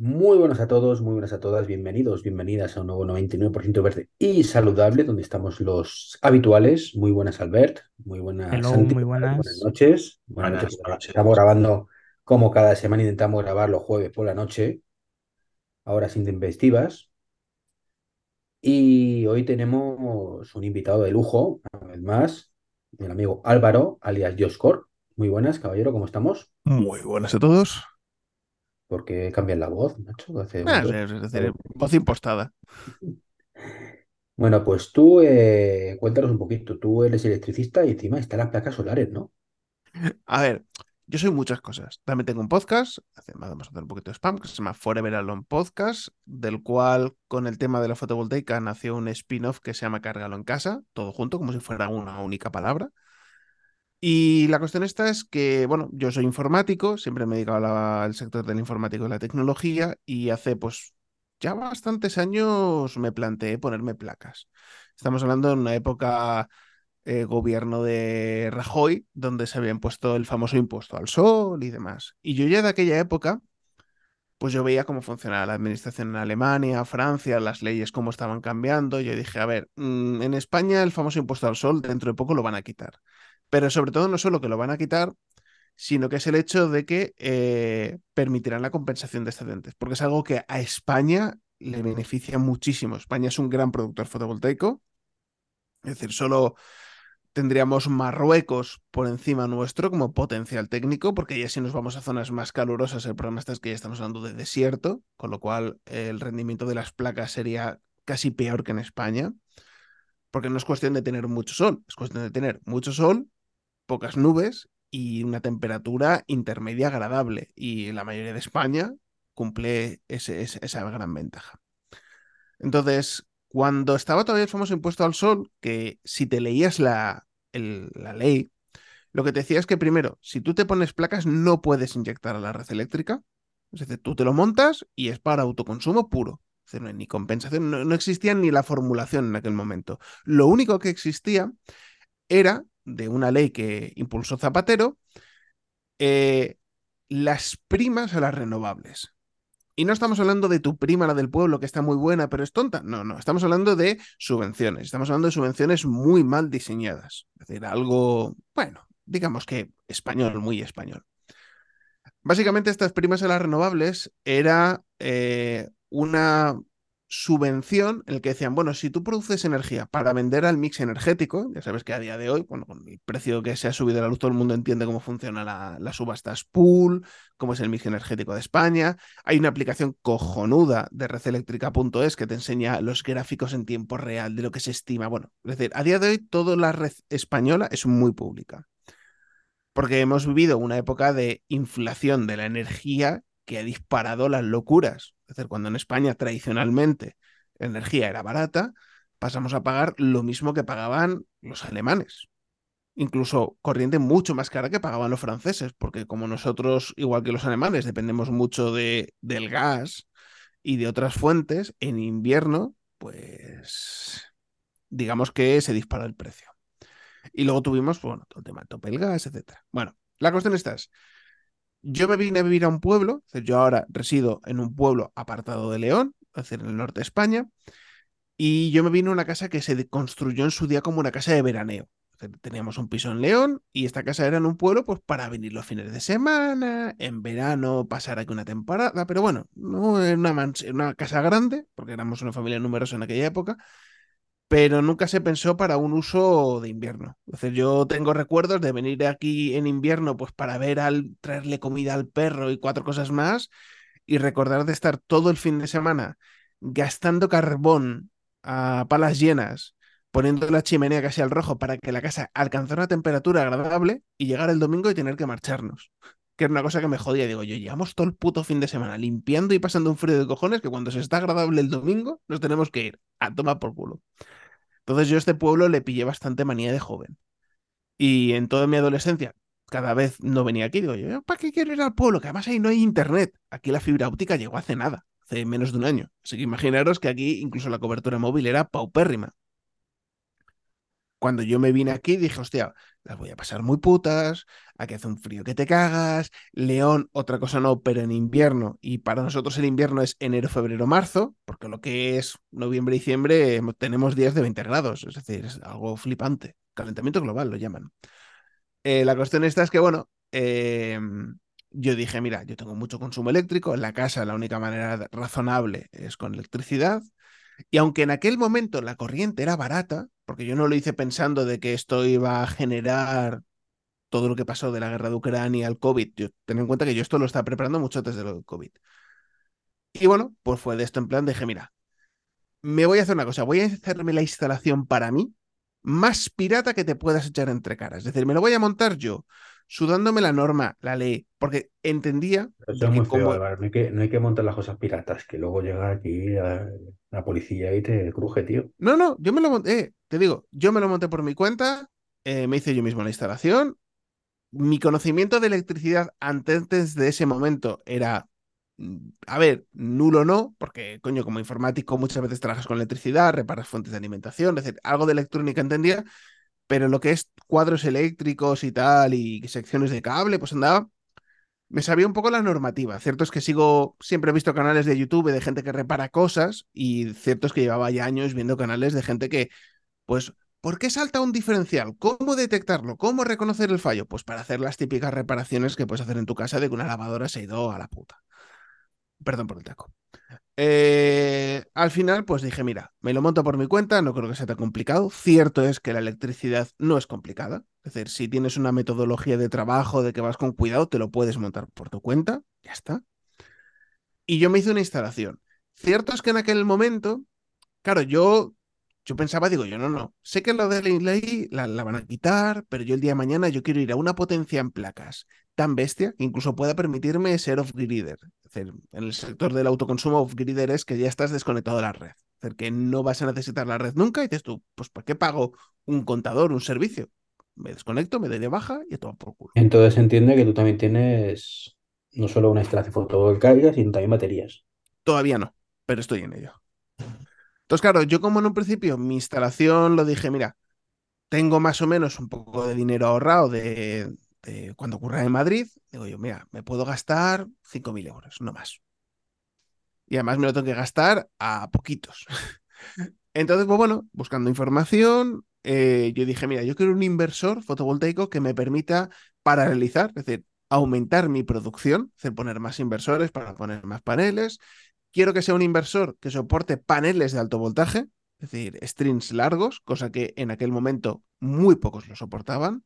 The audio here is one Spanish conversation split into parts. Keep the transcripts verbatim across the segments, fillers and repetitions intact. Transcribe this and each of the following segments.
Muy buenas a todos, muy buenas a todas, bienvenidos, bienvenidas a un nuevo noventa y nueve por ciento verde y saludable, donde estamos los habituales. Muy buenas, Albert, muy buenas, Hello, Santi, muy ¿qué tal? Buenas buenas. noches. Buenas noches, Buenas porque estamos noches. grabando como cada semana, intentamos grabar los jueves por la noche, ahora sin intempestivas. Y hoy tenemos un invitado de lujo, una vez más, el amigo Álvaro, alias Joscor. Muy buenas, caballero, ¿cómo estamos? Muy buenas a todos. Porque cambian la voz, macho, hace un Ah, momento. es es decir, voz impostada. Bueno, pues tú eh, cuéntanos un poquito. Tú eres electricista y encima están las placas solares, ¿no? A ver, yo soy muchas cosas. También tengo un podcast, hace- vamos a hacer un poquito de spam, que se llama Forever Alone Podcast, del cual con el tema de la fotovoltaica nació un spin-off que se llama Cárgalo en casa, todo junto, como si fuera una única palabra. Y la cuestión esta es que, bueno, yo soy informático, siempre me he dedicado a la- al sector del informático y la tecnología, y hace pues ya bastantes años me planteé ponerme placas. Estamos hablando de una época eh, gobierno de Rajoy, donde se había impuesto el famoso impuesto al sol y demás. Y yo ya de aquella época, pues yo veía cómo funcionaba la administración en Alemania, Francia, las leyes cómo estaban cambiando. Yo dije, a ver, mm, en España el famoso impuesto al sol dentro de poco lo van a quitar. Pero sobre todo no solo que lo van a quitar, sino que es el hecho de que eh, permitirán la compensación de excedentes, porque es algo que a España le beneficia muchísimo. España es un gran productor fotovoltaico, es decir, solo tendríamos Marruecos por encima nuestro como potencial técnico, porque ya si nos vamos a zonas más calurosas, el problema está es que ya estamos hablando de desierto, con lo cual eh, el rendimiento de las placas sería casi peor que en España, porque no es cuestión de tener mucho sol, es cuestión de tener mucho sol, pocas nubes y una temperatura intermedia agradable. Y la mayoría de España cumple ese, ese, esa gran ventaja. Entonces, cuando estaba todavía el famoso impuesto al sol, que si te leías la, el, la ley, lo que te decía es que primero, si tú te pones placas, no puedes inyectar a la red eléctrica. Es decir, tú te lo montas y es para autoconsumo puro. Es decir, no hay ni compensación, no, no existía ni la formulación en aquel momento. Lo único que existía era de una ley que impulsó Zapatero, eh, las primas a las renovables. Y no estamos hablando de tu prima, la del pueblo, que está muy buena, pero es tonta. No, no, estamos hablando de subvenciones. Estamos hablando de subvenciones muy mal diseñadas. Es decir, algo, bueno, digamos que español, muy español. Básicamente, estas primas a las renovables era eh, una subvención en el que decían, bueno, si tú produces energía para vender al mix energético, ya sabes que a día de hoy, bueno, con el precio que se ha subido a la luz, todo el mundo entiende cómo funciona la, las subastas pool, cómo es el mix energético de España. Hay una aplicación cojonuda de redeléctrica punto es que te enseña los gráficos en tiempo real de lo que se estima. Bueno, es decir, a día de hoy toda la red española es muy pública porque hemos vivido una época de inflación de la energía que ha disparado las locuras. Es decir, cuando en España tradicionalmente la energía era barata, pasamos a pagar lo mismo que pagaban los alemanes. Incluso corriente mucho más cara que pagaban los franceses, porque como nosotros, igual que los alemanes, dependemos mucho de, del gas y de otras fuentes, en invierno, pues digamos que se dispara el precio. Y luego tuvimos, pues, bueno, todo el tema del tope del gas, etcétera. Bueno, la cuestión está es, yo me vine a vivir a un pueblo, es decir, yo ahora resido en un pueblo apartado de León, es decir, en el norte de España, y yo me vine a una casa que se construyó en su día como una casa de veraneo. Es decir, teníamos un piso en León y esta casa era en un pueblo pues para venir los fines de semana, en verano pasar aquí una temporada, pero bueno, no era una, mans- una casa grande, porque éramos una familia numerosa en aquella época, pero nunca se pensó para un uso de invierno. Entonces yo tengo recuerdos de venir aquí en invierno pues para ver al traerle comida al perro y cuatro cosas más y recordar de estar todo el fin de semana gastando carbón a palas llenas, poniendo la chimenea casi al rojo para que la casa alcanzara una temperatura agradable y llegar el domingo y tener que marcharnos. Que era una cosa que me jodía. Digo, yo llevamos todo el puto fin de semana limpiando y pasando un frío de cojones que cuando se está agradable el domingo nos tenemos que ir a tomar por culo. Entonces yo a este pueblo le pillé bastante manía de joven. Y en toda mi adolescencia, cada vez no venía aquí. Digo yo, ¿para qué quiero ir al pueblo? Que además ahí no hay internet. Aquí la fibra óptica llegó hace nada, hace menos de un año. Así que imaginaros que aquí incluso la cobertura móvil era paupérrima. Cuando yo me vine aquí dije, hostia, las voy a pasar muy putas, aquí hace un frío que te cagas, León, otra cosa no, pero en invierno, y para nosotros el invierno es enero, febrero, marzo, porque lo que es noviembre, diciembre, eh, tenemos días de veinte grados, es decir, es algo flipante. Calentamiento global lo llaman. Eh, la cuestión esta es que, bueno, eh, yo dije, mira, yo tengo mucho consumo eléctrico, en la casa la única manera razonable es con electricidad, y aunque en aquel momento la corriente era barata, porque yo no lo hice pensando de que esto iba a generar todo lo que pasó de la guerra de Ucrania al COVID, yo ten en cuenta que yo esto lo estaba preparando mucho antes de lo del COVID. Y bueno, pues fue de esto en plan, dije, mira, me voy a hacer una cosa, voy a hacerme la instalación para mí más pirata que te puedas echar entre caras. Es decir, me lo voy a montar yo, sudándome la norma, la ley, porque entendía Eso de es muy que feo, como... Álvaro. No hay que, no hay que montar las cosas piratas, que luego llega aquí la, la policía y te cruje, tío. No, no, yo me lo monté, eh, te digo, yo me lo monté por mi cuenta, eh, me hice yo mismo la instalación. Mi conocimiento de electricidad antes de ese momento era, mm, a ver, nulo no, porque coño, como informático muchas veces trabajas con electricidad, reparas fuentes de alimentación, es decir, algo de electrónica entendía, pero lo que es cuadros eléctricos y tal, y secciones de cable, pues andaba, me sabía un poco la normativa. Cierto es que sigo, siempre he visto canales de YouTube de gente que repara cosas, y cierto es que llevaba ya años viendo canales de gente que pues, ¿por qué salta un diferencial? ¿Cómo detectarlo? ¿Cómo reconocer el fallo? Pues para hacer las típicas reparaciones que puedes hacer en tu casa de que una lavadora se ha ido a la puta. Perdón por el taco. Eh, al final, pues dije, mira, me lo monto por mi cuenta, no creo que sea tan complicado. Cierto es que la electricidad no es complicada. Es decir, si tienes una metodología de trabajo de que vas con cuidado, te lo puedes montar por tu cuenta. Ya está. Y yo me hice una instalación. Cierto es que en aquel momento claro, yo, yo pensaba, digo, yo no, no. Sé que lo de la ley la, la van a quitar, pero yo el día de mañana yo quiero ir a una potencia en placas tan bestia que incluso pueda permitirme ser off-gridder. Es decir, en el sector del autoconsumo, off-gridder es que ya estás desconectado de la red. Es decir, que no vas a necesitar la red nunca y dices tú, pues ¿para qué pago un contador, un servicio? Me desconecto, me doy de baja y a todo por culo. Entonces se entiende que tú también tienes no solo una instalación fotovoltaica, sino también baterías. Todavía no, pero estoy en ello. Entonces, claro, yo como en un principio mi instalación lo dije, mira, tengo más o menos un poco de dinero ahorrado de, de cuando ocurra en Madrid, digo yo, mira, me puedo gastar cinco mil euros, no más. Y además me lo tengo que gastar a poquitos. Entonces, pues bueno, buscando información, eh, yo dije, mira, yo quiero un inversor fotovoltaico que me permita paralelizar, es decir, aumentar mi producción, es decir, poner más inversores para poner más paneles. Quiero que sea un inversor que soporte paneles de alto voltaje, es decir, strings largos, cosa que en aquel momento muy pocos lo soportaban.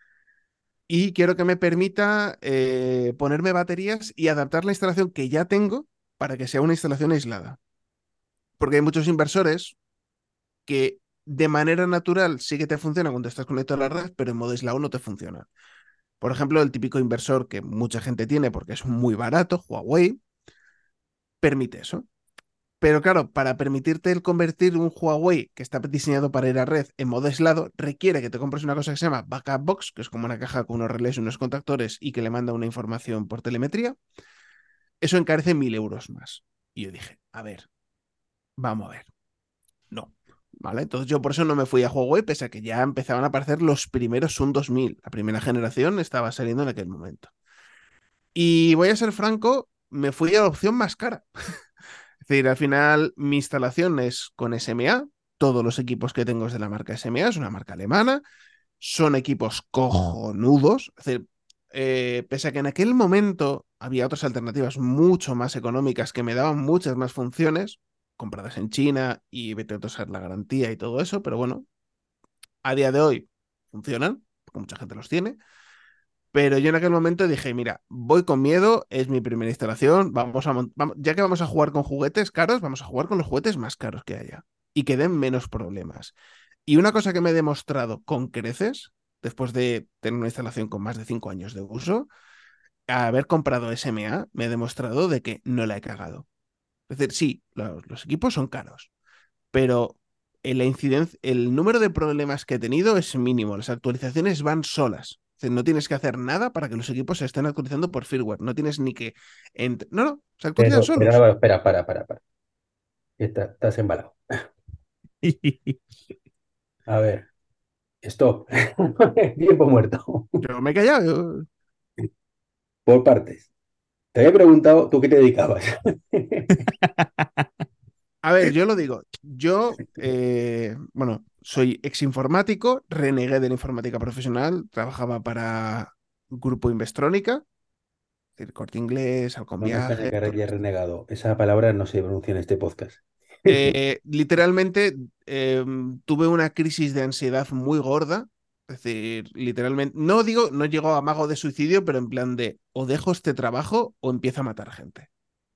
Y quiero que me permita eh, ponerme baterías y adaptar la instalación que ya tengo para que sea una instalación aislada. Porque hay muchos inversores que de manera natural sí que te funcionan cuando estás conectado a la red, pero en modo aislado no te funciona. Por ejemplo, el típico inversor que mucha gente tiene porque es muy barato, Huawei, permite eso. Pero claro, para permitirte el convertir un Huawei que está diseñado para ir a red en modo aislado, requiere que te compres una cosa que se llama Backup Box, que es como una caja con unos relés y unos contactores y que le manda una información por telemetría. Eso encarece mil euros más. Y yo dije, a ver, vamos a ver. No. ¿Vale? Entonces yo por eso no me fui a Huawei, pese a que ya empezaban a aparecer los primeros Sun dos mil. La primera generación estaba saliendo en aquel momento. Y voy a ser franco, me fui a la opción más cara. Es decir, al final mi instalación es con S M A. Todos los equipos que tengo es de la marca S M A, es una marca alemana. Son equipos cojonudos. Es decir, eh, pese a que en aquel momento había otras alternativas mucho más económicas que me daban muchas más funciones, compradas en China y vete a tosar la garantía y todo eso, pero bueno, a día de hoy funcionan, porque mucha gente los tiene. Pero yo en aquel momento dije, mira, voy con miedo, es mi primera instalación, vamos a mont- vamos- ya que vamos a jugar con juguetes caros, vamos a jugar con los juguetes más caros que haya y que den menos problemas. Y una cosa que me he demostrado con creces, después de tener una instalación con más de cinco años de uso, a haber comprado S M A, me he demostrado de que no la he cagado. Es decir, sí, los, los equipos son caros, pero la incidencia, el número de problemas que he tenido es mínimo. Las actualizaciones van solas. Es decir, no tienes que hacer nada para que los equipos se estén actualizando por firmware. No tienes ni que... ent- No, no, se actualizan Pero, pero solos. Álvaro, espera, para, para, para. Está- estás embalado. A ver. Stop. Tiempo muerto. Yo me he callado. yo- Por partes. Te había preguntado tú qué te dedicabas. A ver, yo lo digo. Yo, eh, bueno, soy exinformático, renegué de la informática profesional, trabajaba para Grupo Investrónica, es decir, Corte Inglés, Halcón No me extraña Viajes, que todo hayas esto. renegado. Esa palabra no se pronuncia en este podcast. Eh, literalmente eh, tuve una crisis de ansiedad muy gorda. Es decir, literalmente, no digo, no llegó a amago de suicidio, pero en plan de o dejo este trabajo o empiezo a matar gente.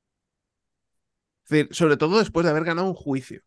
Es decir, sobre todo después de haber ganado un juicio.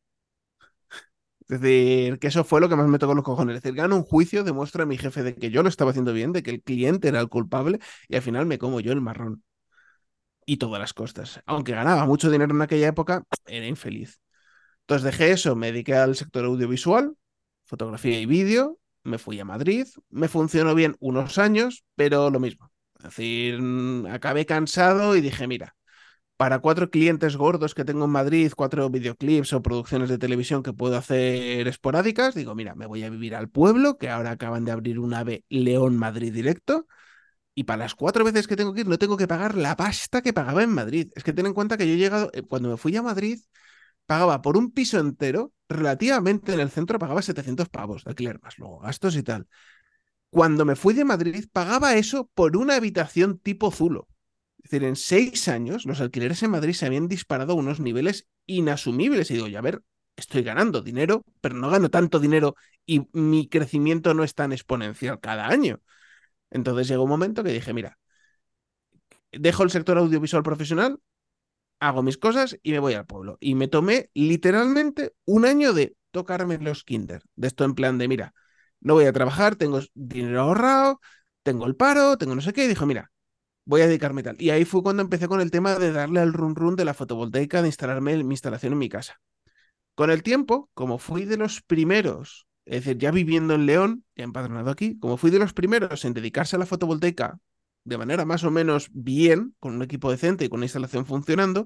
Es decir, que eso fue lo que más me tocó los cojones. Es decir, gano un juicio, demuestra a mi jefe de que yo lo estaba haciendo bien, de que el cliente era el culpable y al final me como yo el marrón y todas las costas. Aunque ganaba mucho dinero en aquella época, era infeliz. Entonces dejé eso, me dediqué al sector audiovisual, fotografía y vídeo, me fui a Madrid, me funcionó bien unos años, pero lo mismo. Es decir, mm, acabé cansado y dije, mira, para cuatro clientes gordos que tengo en Madrid, cuatro videoclips o producciones de televisión que puedo hacer esporádicas, digo, mira, me voy a vivir al pueblo, que ahora acaban de abrir un AVE León-Madrid directo, y para las cuatro veces que tengo que ir no tengo que pagar la pasta que pagaba en Madrid. Es que ten en cuenta que yo he llegado, eh, cuando me fui a Madrid, pagaba por un piso entero, relativamente en el centro, pagaba setecientos pavos de alquiler, más luego gastos y tal. Cuando me fui de Madrid, pagaba eso por una habitación tipo Zulo. Es decir, en seis años los alquileres en Madrid se habían disparado a unos niveles inasumibles. Y digo, ya a ver, estoy ganando dinero, pero no gano tanto dinero y mi crecimiento no es tan exponencial cada año. Entonces llegó un momento que dije, mira, dejo el sector audiovisual profesional, hago mis cosas y me voy al pueblo. Y me tomé literalmente un año de tocarme los kinder. De esto en plan de, mira, no voy a trabajar, tengo dinero ahorrado, tengo el paro, tengo no sé qué. Y dijo, mira, voy a dedicarme tal. Y ahí fue cuando empecé con el tema de darle al run run de la fotovoltaica, de instalarme mi instalación en mi casa. Con el tiempo, como fui de los primeros, es decir, ya viviendo en León, ya empadronado aquí, como fui de los primeros en dedicarse a la fotovoltaica de manera más o menos bien, con un equipo decente y con una instalación funcionando,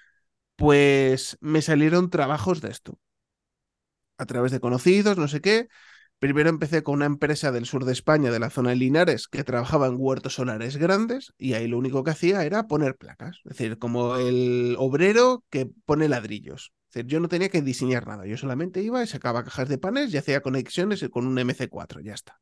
pues me salieron trabajos de esto, a través de conocidos, no sé qué. Primero empecé con una empresa del sur de España, de la zona de Linares, que trabajaba en huertos solares grandes y ahí lo único que hacía era poner placas, es decir, como el obrero que pone ladrillos. Es decir, yo no tenía que diseñar nada, yo solamente iba y sacaba cajas de paneles y hacía conexiones con un M C cuatro, ya está.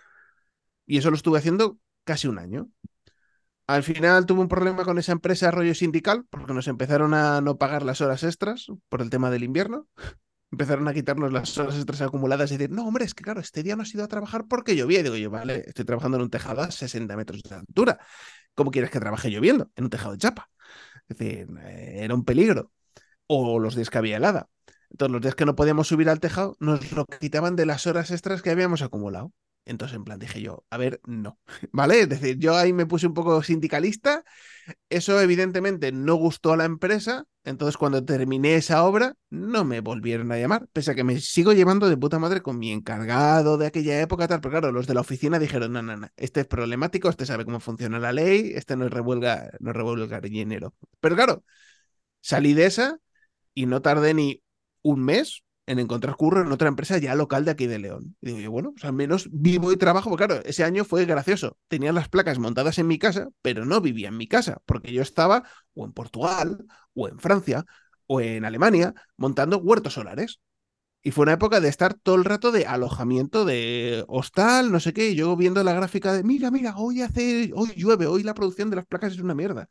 Y eso lo estuve haciendo casi un año. Al final tuve un problema con esa empresa rollo sindical, porque nos empezaron a no pagar las horas extras por el tema del invierno. Empezaron a quitarnos las horas extras acumuladas y decir, no, hombre, es que claro, este día no has ido a trabajar porque llovía. Y digo yo, vale, estoy trabajando en un tejado a sesenta metros de altura. ¿Cómo quieres que trabaje lloviendo? En un tejado de chapa. Es decir, eh, era un peligro. O los días que había helada. Entonces, los días que no podíamos subir al tejado, nos lo quitaban de las horas extras que habíamos acumulado. Entonces, en plan, dije yo, a ver, no. ¿Vale? Es decir, yo ahí me puse un poco sindicalista. Eso evidentemente no gustó a la empresa, entonces cuando terminé esa obra no me volvieron a llamar, pese a que me sigo llevando de puta madre con mi encargado de aquella época, tal, pero claro, los de la oficina dijeron, no, no, no, este es problemático, este sabe cómo funciona la ley, este no revuelga, no revuelga dinero. Pero claro, salí de esa y no tardé ni un mes en encontrar curro en otra empresa ya local de aquí de León. Y digo yo, bueno, pues al menos vivo y trabajo, porque claro, ese año fue gracioso. Tenía las placas montadas en mi casa, pero no vivía en mi casa, porque yo estaba o en Portugal, o en Francia, o en Alemania, montando huertos solares. Y fue una época de estar todo el rato de alojamiento, de hostal, no sé qué, y yo viendo la gráfica de, mira, mira, hoy hace, hoy llueve, hoy la producción de las placas es una mierda.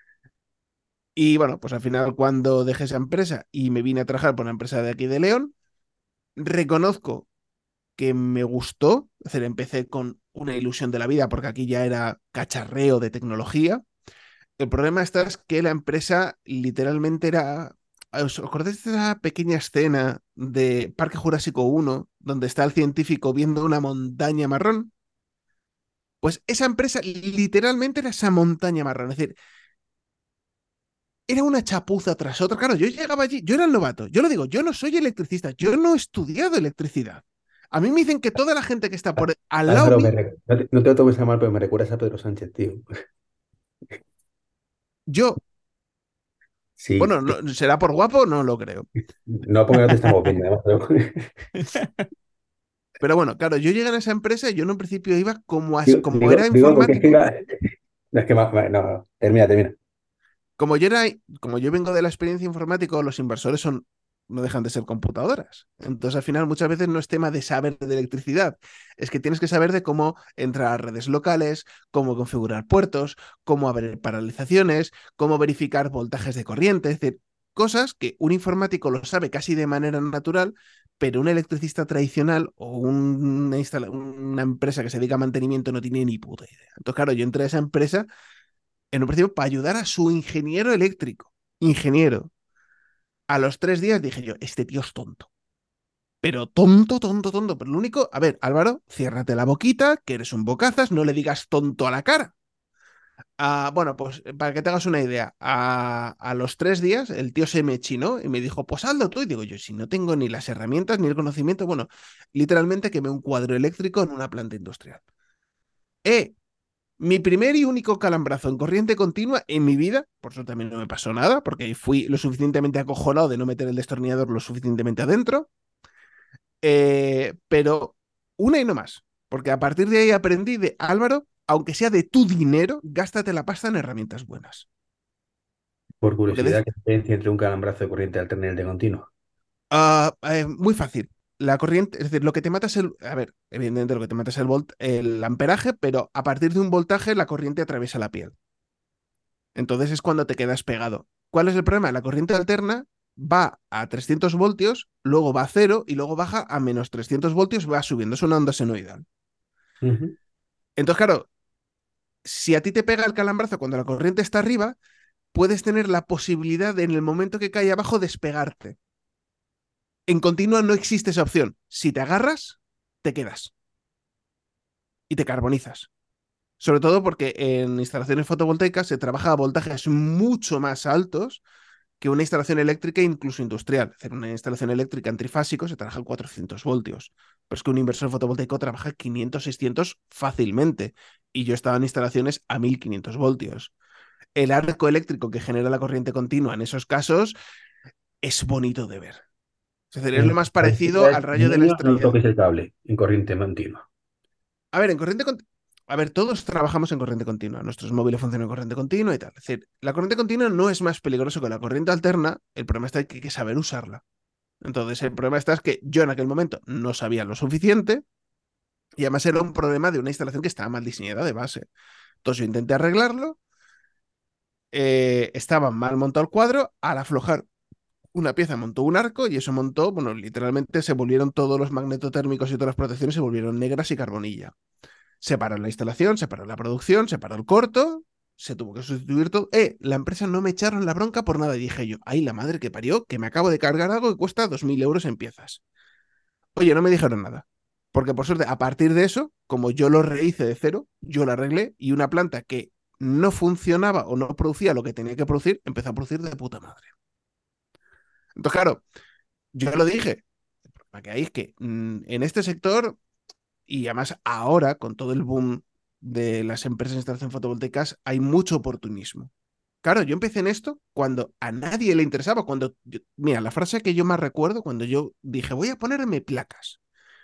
Y bueno, pues al final cuando dejé esa empresa y me vine a trabajar por una empresa de aquí de León, reconozco que me gustó, es decir, empecé con una ilusión de la vida porque aquí ya era cacharreo de tecnología. El problema está es que la empresa literalmente era... ¿Os acordáis de esa pequeña escena de Parque Jurásico uno donde está el científico viendo una montaña marrón? Pues esa empresa literalmente era esa montaña marrón. Es decir, era una chapuza tras otra. Claro, yo llegaba allí, yo era el novato. Yo lo digo, yo no soy electricista, yo no he estudiado electricidad. A mí me dicen que toda la gente que está por al lado Álvaro, me mío, re- no te, no te lo tomes a mal, pero me recuerdas a Pedro Sánchez, tío. yo, Sí, bueno, no, será por guapo, no lo creo. no porque no te estamos viendo, además, pero- Pero bueno, claro, yo llegué a esa empresa y yo en un principio iba como, as- Digo, como digo, era digo porque es que informático. iba- no, es que ma- ma- no, termina, termina. Como yo era, como yo vengo de la experiencia informática, los inversores son, no dejan de ser computadoras. Entonces, al final, muchas veces no es tema de saber de electricidad, es que tienes que saber de cómo entrar a redes locales, cómo configurar puertos, cómo abrir paralizaciones, cómo verificar voltajes de corriente, es decir, cosas que un informático lo sabe casi de manera natural, pero un electricista tradicional o una, una empresa que se dedica a mantenimiento no tiene ni puta idea. Entonces, claro, yo entré a esa empresa en un principio para ayudar a su ingeniero eléctrico. Ingeniero. A los tres días dije yo, este tío es tonto. Pero tonto, tonto, tonto. Pero lo único, a ver, Álvaro, ciérrate la boquita, que eres un bocazas, no le digas tonto a la cara. Ah, bueno, pues para que te hagas una idea, a, a los tres días el tío se me chinó y me dijo, pues hazlo tú. Y digo yo, si no tengo ni las herramientas ni el conocimiento, bueno, literalmente quemé un cuadro eléctrico en una planta industrial. Eh, Mi primer y único calambrazo en corriente continua en mi vida, por eso también no me pasó nada, porque fui lo suficientemente acojonado de no meter el destornillador lo suficientemente adentro, eh, pero una y no más, porque a partir de ahí aprendí de Álvaro, aunque sea de tu dinero, gástate la pasta en herramientas buenas. Por Porque curiosidad, de, ¿qué diferencia entre un calambrazo de corriente alterna y el de continuo? uh, eh, muy fácil. La corriente, es decir, lo que te mata es el, a ver, evidentemente lo que te mata es el, volt, el amperaje, pero a partir de un voltaje la corriente atraviesa la piel. Entonces es cuando te quedas pegado. ¿Cuál es el problema? La corriente alterna va a trescientos voltios, luego va a cero y luego baja a menos trescientos voltios, va subiendo. Es una onda senoidal. Ujú. Entonces, claro, si a ti te pega el calambrazo cuando la corriente está arriba, puedes tener la posibilidad de, en el momento que cae abajo, despegarte. En continua no existe esa opción. Si te agarras, te quedas y te carbonizas. Sobre todo porque en instalaciones fotovoltaicas se trabaja a voltajes mucho más altos que una instalación eléctrica, incluso industrial. Hacer una instalación eléctrica en trifásico se trabaja en cuatrocientos voltios. Pero es que un inversor fotovoltaico trabaja quinientos, seiscientos fácilmente. Y yo estaba en instalaciones a mil quinientos voltios. El arco eléctrico que genera la corriente continua en esos casos es bonito de ver. Es decir, es lo En más parecido al estadísticas, rayo de la niños, no estrella. toques el cable en corriente continua. A ver, en corriente continua. A ver, todos trabajamos en corriente continua. Nuestros móviles funcionan en corriente continua y tal. Es decir, la corriente continua no es más peligroso que la corriente alterna. El problema está en que hay que saber usarla. Entonces, el problema está es que yo en aquel momento no sabía lo suficiente y además era un problema de una instalación que estaba mal diseñada de base. Entonces, yo intenté arreglarlo, eh, estaba mal montado el cuadro, al aflojar una pieza montó un arco y eso montó, bueno, literalmente se volvieron todos los magnetotérmicos y todas las protecciones se volvieron negras y carbonilla. Se paró la instalación, se paró la producción, se paró el corto, se tuvo que sustituir todo. Eh, la empresa no me echaron la bronca por nada. Y dije yo, ay, la madre que parió, que me acabo de cargar algo que cuesta dos mil euros en piezas. Oye, no me dijeron nada. Porque por suerte, a partir de eso, como yo lo rehice de cero, yo lo arreglé y una planta que no funcionaba o no producía lo que tenía que producir, empezó a producir de puta madre. Entonces, claro, yo lo dije, para que veáis que mmm, en este sector, y además ahora, con todo el boom de las empresas de instalación fotovoltaicas, hay mucho oportunismo. Claro, yo empecé en esto cuando a nadie le interesaba, cuando, yo, mira, la frase que yo más recuerdo, cuando yo dije, voy a ponerme placas.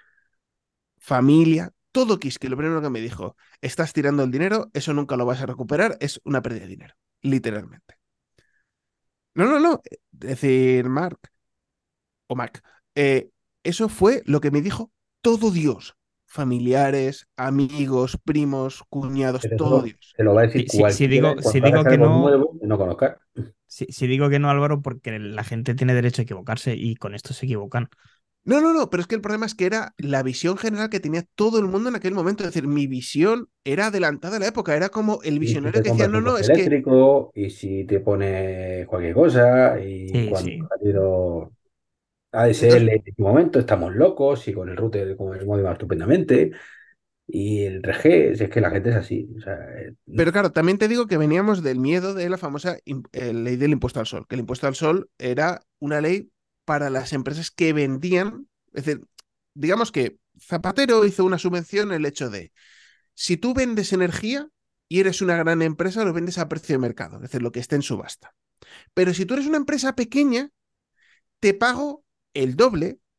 Familia, todo Quisque, lo primero que me dijo, estás tirando el dinero, eso nunca lo vas a recuperar, es una pérdida de dinero, literalmente. No, no, no, es decir, Mark o Mac, eh, eso fue lo que me dijo todo Dios, familiares, amigos, primos, cuñados, Pero todo eso Dios. te lo va a decir Si, si, si cualquiera digo, en si cuanto hagas digo que algo no, nuevo que no conozcas. si, si digo que no, Álvaro, porque la gente tiene derecho a equivocarse y con esto se equivocan. No, no, no, pero es que el problema es que era la visión general que tenía todo el mundo en aquel momento. Es decir, mi visión era adelantada a la época. Era como el Y si visionario te que decía, compras no, un no, coche es que. eléctrico, y si te pones cualquier cosa, y Sí, cuando sí. ha salido Entonces, A D S L en este momento estamos locos, y con el router como el móvil va estupendamente, y el R G, si es que la gente es así. O sea, eh, pero claro, también te digo que veníamos del miedo de la famosa im- eh, ley del impuesto al sol, que el impuesto al sol era una ley para las empresas que vendían. Es decir, digamos que Zapatero hizo una subvención en el hecho de, si tú vendes energía y eres una gran empresa, lo vendes a precio de mercado, es decir, lo que esté en subasta. Pero si tú eres una empresa pequeña, te pago el doble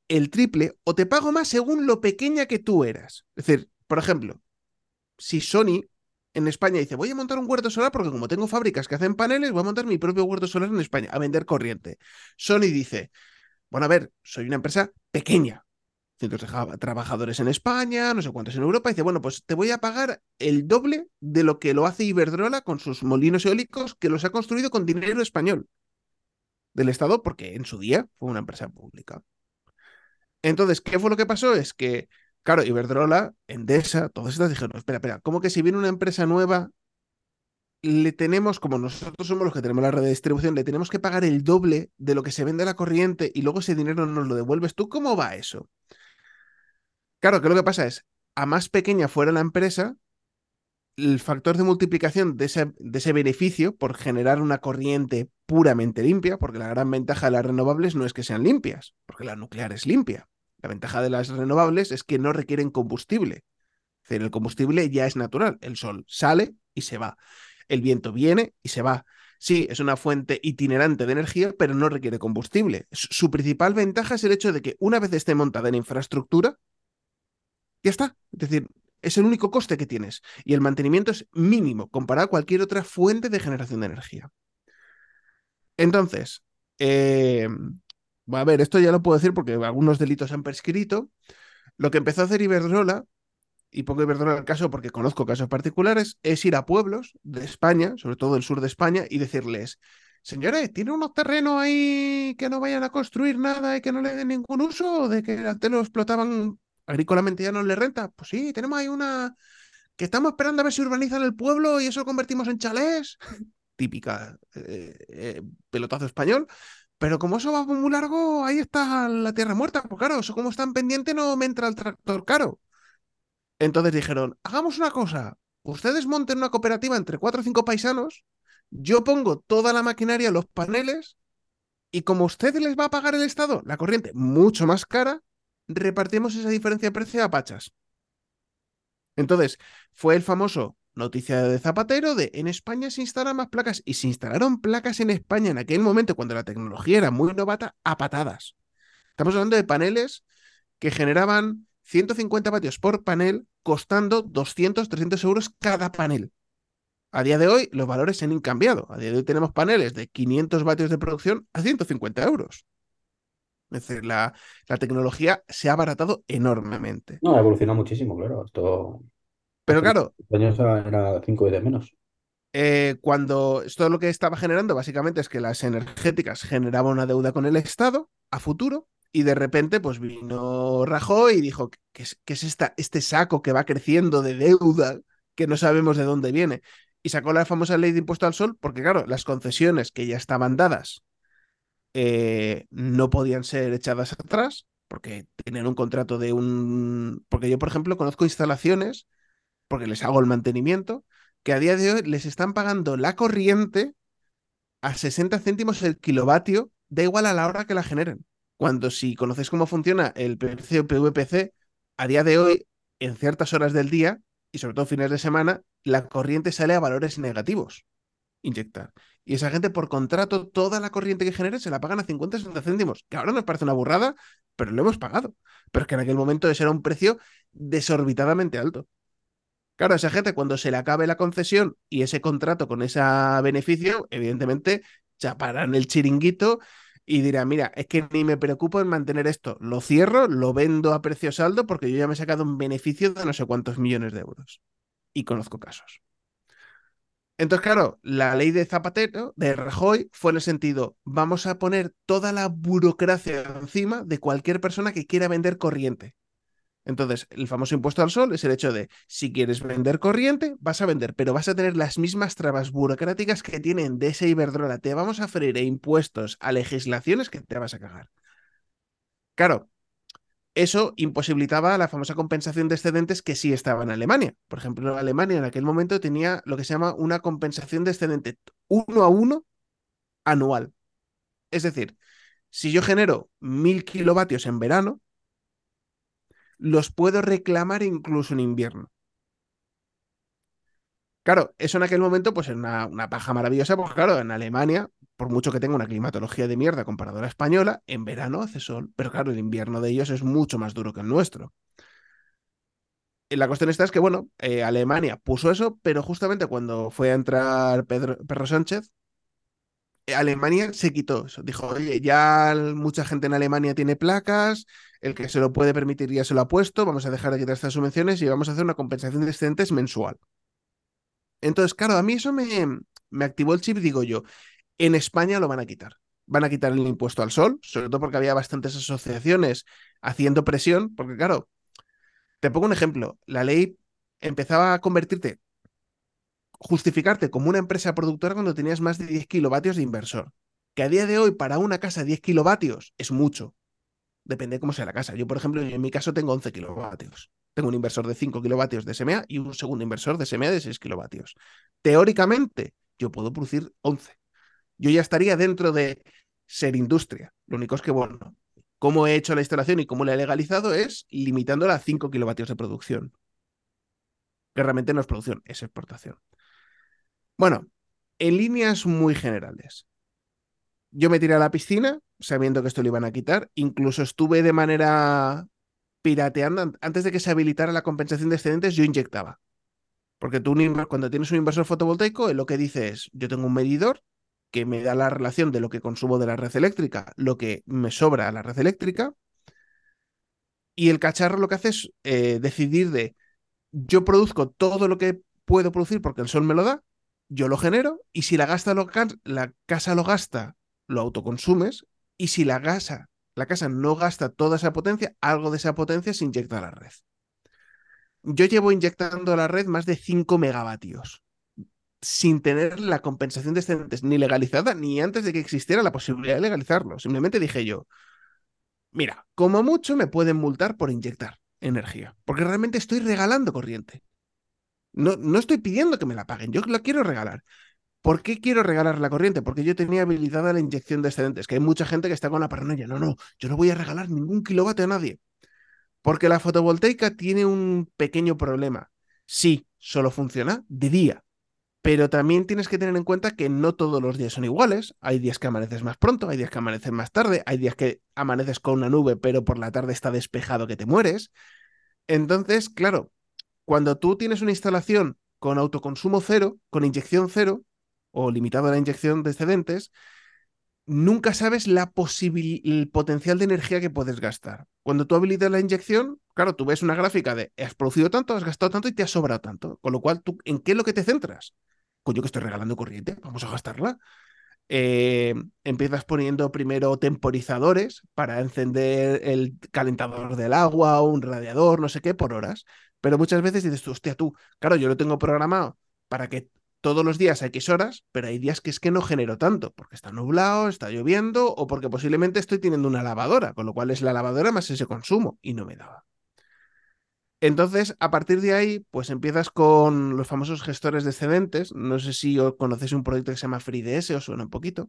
el triple o te pago más según lo pequeña que tú eras. Es decir, por ejemplo, si Sony en España dice, voy a montar un huerto solar porque como tengo fábricas que hacen paneles, voy a montar mi propio huerto solar en España a vender corriente. Sony dice, bueno, a ver, soy una empresa pequeña, cientos de trabajadores en España, no sé cuántos en Europa, y dice, bueno, pues te voy a pagar el doble de lo que lo hace Iberdrola con sus molinos eólicos que los ha construido con dinero español del Estado, porque en su día fue una empresa pública. Entonces, ¿qué fue lo que pasó? Es que, claro, Iberdrola, Endesa, todas estas dijeron, espera, espera, ¿cómo que si viene una empresa nueva, le tenemos, como nosotros somos los que tenemos la red de distribución, le tenemos que pagar el doble de lo que se vende la corriente y luego ese dinero nos lo devuelves tú? ¿Cómo va eso? Claro, que lo que pasa es, a más pequeña fuera la empresa, el factor de multiplicación de ese, de ese beneficio por generar una corriente puramente limpia, porque la gran ventaja de las renovables no es que sean limpias, porque la nuclear es limpia. La ventaja de las renovables es que no requieren combustible. Es decir, el combustible ya es natural. El sol sale y se va. El viento viene y se va. Sí, es una fuente itinerante de energía, pero no requiere combustible. Su principal ventaja es el hecho de que una vez esté montada en infraestructura, ya está. Es decir, es el único coste que tienes. Y el mantenimiento es mínimo comparado a cualquier otra fuente de generación de energía. Entonces, eh, a ver, esto ya lo puedo decir porque algunos delitos han prescrito. Lo que empezó a hacer Iberdrola, y pongo Iberdrola el caso porque conozco casos particulares, es ir a pueblos de España, sobre todo del sur de España, y decirles, señores, ¿tiene unos terrenos ahí que no vayan a construir nada y que no le den ningún uso? ¿De que antes lo explotaban agrícolamente ya no les renta? Pues sí, tenemos ahí una que estamos esperando a ver si urbanizan el pueblo y eso lo convertimos en chalés. Típica eh, eh, pelotazo español. Pero como eso va muy largo, ahí está la tierra muerta. Pues claro, eso como está en pendiente no me entra el tractor caro. Entonces dijeron, hagamos una cosa, ustedes monten una cooperativa entre cuatro o cinco paisanos, yo pongo toda la maquinaria, los paneles, y como a ustedes les va a pagar el Estado la corriente mucho más cara, repartimos esa diferencia de precio a pachas. Entonces, fue el famoso noticia de Zapatero de en España se instalan más placas, y se instalaron placas en España en aquel momento cuando la tecnología era muy novata a patadas. Estamos hablando de paneles que generaban ciento cincuenta vatios por panel, costando doscientos, trescientos euros cada panel. A día de hoy los valores se han cambiado. A día de hoy tenemos paneles de quinientos vatios de producción a ciento cincuenta euros. Es decir, la, la tecnología se ha abaratado enormemente. No, ha evolucionado muchísimo, claro. Esto Pero hace claro, años era cinco veces menos. eh, cuando esto lo que estaba generando básicamente es que las energéticas generaban una deuda con el Estado a futuro, y de repente pues vino Rajoy y dijo, ¿qué es, qué es esta, este saco que va creciendo de deuda que no sabemos de dónde viene? Y sacó la famosa ley de impuesto al sol porque claro, las concesiones que ya estaban dadas eh, no podían ser echadas atrás porque tenían un contrato de un... Porque yo, por ejemplo, conozco instalaciones, porque les hago el mantenimiento, que a día de hoy les están pagando la corriente a sesenta céntimos el kilovatio, da igual a la hora que la generen. Cuando si conocéis cómo funciona el precio P V P C, a día de hoy, en ciertas horas del día, y sobre todo fines de semana, la corriente sale a valores negativos. Inyectar. Y esa gente por contrato, toda la corriente que genere se la pagan a cincuenta sesenta céntimos, que ahora nos parece una burrada, pero lo hemos pagado. Pero es que en aquel momento ese era un precio desorbitadamente alto. Claro, esa gente cuando se le acabe la concesión y ese contrato con ese beneficio, evidentemente chaparán el chiringuito y dirán, mira, es que ni me preocupo en mantener esto, lo cierro, lo vendo a precio saldo porque yo ya me he sacado un beneficio de no sé cuántos millones de euros. Y conozco casos. Entonces, claro, la ley de Zapatero, de Rajoy, fue en el sentido, vamos a poner toda la burocracia encima de cualquier persona que quiera vender corriente. Entonces, el famoso impuesto al sol es el hecho de, si quieres vender corriente, vas a vender, pero vas a tener las mismas trabas burocráticas que tienen Endesa y Iberdrola. Te vamos a freír impuestos a legislaciones que te vas a cagar. Claro, eso imposibilitaba la famosa compensación de excedentes que sí estaba en Alemania. Por ejemplo, Alemania en aquel momento tenía lo que se llama una compensación de excedente uno a uno anual. Es decir, si yo genero mil kilovatios en verano, los puedo reclamar incluso en invierno. Claro, eso en aquel momento pues era una, una paja maravillosa, porque claro, en Alemania por mucho que tenga una climatología de mierda comparado a la española, en verano hace sol, pero claro, el invierno de ellos es mucho más duro que el nuestro. Y la cuestión está es que, bueno, eh, Alemania puso eso, pero justamente cuando fue a entrar Pedro, Perro Sánchez, eh, Alemania se quitó eso. Dijo, oye, ya mucha gente en Alemania tiene placas, el que se lo puede permitir ya se lo ha puesto, vamos a dejar de quitar estas subvenciones y vamos a hacer una compensación de excedentes mensual. Entonces, claro, a mí eso me, me activó el chip, digo yo, en España lo van a quitar. Van a quitar el impuesto al sol, sobre todo porque había bastantes asociaciones haciendo presión, porque claro, te pongo un ejemplo, la ley empezaba a convertirte, justificarte como una empresa productora cuando tenías más de diez kilovatios de inversor, que a día de hoy para una casa diez kilovatios es mucho, depende de cómo sea la casa. Yo, por ejemplo, yo en mi caso tengo once kilovatios. Tengo un inversor de cinco kilovatios de S M A y un segundo inversor de S M A de seis kilovatios. Teóricamente, yo puedo producir once. Yo ya estaría dentro de ser industria. Lo único es que, bueno, cómo he hecho la instalación y cómo la he legalizado es limitándola a cinco kilovatios de producción, que realmente no es producción, es exportación. Bueno, en líneas muy generales, yo me tiré a la piscina sabiendo que esto lo iban a quitar, incluso estuve de manera pirateando, antes de que se habilitara la compensación de excedentes, yo inyectaba. Porque tú cuando tienes un inversor fotovoltaico, lo que dice es, yo tengo un medidor que me da la relación de lo que consumo de la red eléctrica, lo que me sobra a la red eléctrica, y el cacharro lo que hace es eh, decidir de, yo produzco todo lo que puedo producir porque el sol me lo da, yo lo genero, y si la, gasta lo, la casa lo gasta, lo autoconsumes, y si la casa, la casa no gasta toda esa potencia, algo de esa potencia se inyecta a la red. Yo llevo inyectando a la red más de cinco megavatios sin tener la compensación de excedentes ni legalizada ni antes de que existiera la posibilidad de legalizarlo. Simplemente dije yo, mira, como mucho me pueden multar por inyectar energía, porque realmente estoy regalando corriente. No, no estoy pidiendo que me la paguen, yo la quiero regalar. ¿Por qué quiero regalar la corriente? Porque yo tenía habilitada la inyección de excedentes, que hay mucha gente que está con la paranoia. No, no, yo no voy a regalar ningún kilovatio a nadie. Porque la fotovoltaica tiene un pequeño problema. Sí, solo funciona de día. Pero también tienes que tener en cuenta que no todos los días son iguales. Hay días que amaneces más pronto, hay días que amaneces más tarde, hay días que amaneces con una nube, pero por la tarde está despejado que te mueres. Entonces, claro, cuando tú tienes una instalación con autoconsumo cero, con inyección cero, o limitado a la inyección de excedentes, nunca sabes la el potencial de energía que puedes gastar. Cuando tú habilitas la inyección, claro, tú ves una gráfica de has producido tanto, has gastado tanto y te ha sobrado tanto. Con lo cual, ¿tú en qué es lo que te centras? Coño, que estoy regalando corriente, vamos a gastarla. Eh, empiezas poniendo primero temporizadores para encender el calentador del agua o un radiador, no sé qué, por horas. Pero muchas veces dices, hostia, tú, claro, yo lo tengo programado para que todos los días a X horas, pero hay días que es que no genero tanto, porque está nublado, está lloviendo o porque posiblemente estoy teniendo una lavadora, con lo cual es la lavadora más ese consumo y no me daba. Entonces, a partir de ahí, pues empiezas con los famosos gestores de excedentes. No sé si os conocéis un proyecto que se llama FreeDS, os suena un poquito.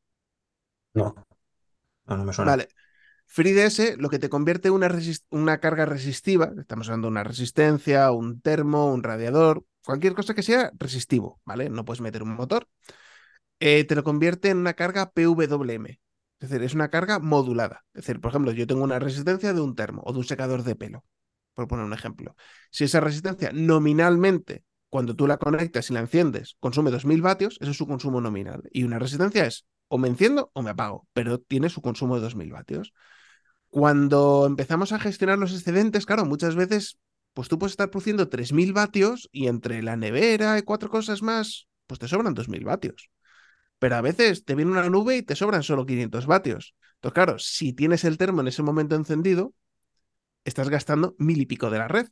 No, no, no me suena. Vale. FreeDS lo que te convierte en una, una carga resistiva, estamos hablando de una resistencia, un termo, un radiador, cualquier cosa que sea resistivo, ¿vale? No puedes meter un motor. Eh, te lo convierte en una carga P W M. Es decir, es una carga modulada. Es decir, por ejemplo, yo tengo una resistencia de un termo o de un secador de pelo, por poner un ejemplo. Si esa resistencia nominalmente, cuando tú la conectas y la enciendes, consume dos mil vatios, eso es su consumo nominal. Y una resistencia es o me enciendo o me apago, pero tiene su consumo de dos mil vatios. Cuando empezamos a gestionar los excedentes, claro, muchas veces, pues tú puedes estar produciendo tres mil vatios y entre la nevera y cuatro cosas más, pues te sobran dos mil vatios. Pero a veces te viene una nube y te sobran solo quinientos vatios. Entonces, claro, si tienes el termo en ese momento encendido, estás gastando mil y pico de la red.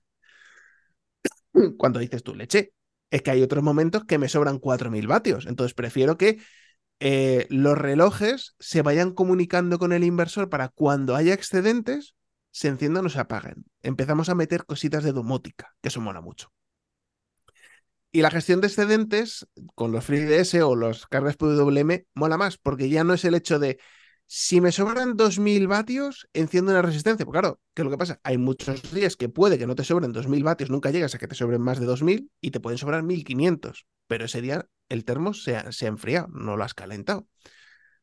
Cuando dices tú, leche, es que hay otros momentos que me sobran cuatro mil vatios. Entonces prefiero que eh, los relojes se vayan comunicando con el inversor para cuando haya excedentes, se enciendan o se apaguen. Empezamos a meter cositas de domótica, que eso mola mucho. Y la gestión de excedentes con los FreeDS o los cargas P W M mola más, porque ya no es el hecho de si me sobran dos mil vatios, enciendo una resistencia. Porque claro, ¿qué es lo que pasa? Hay muchos días que puede que no te sobren dos mil vatios, nunca llegas a que te sobren más de dos mil y te pueden sobrar mil quinientos. Pero ese día el termo se ha, se ha enfriado, no lo has calentado.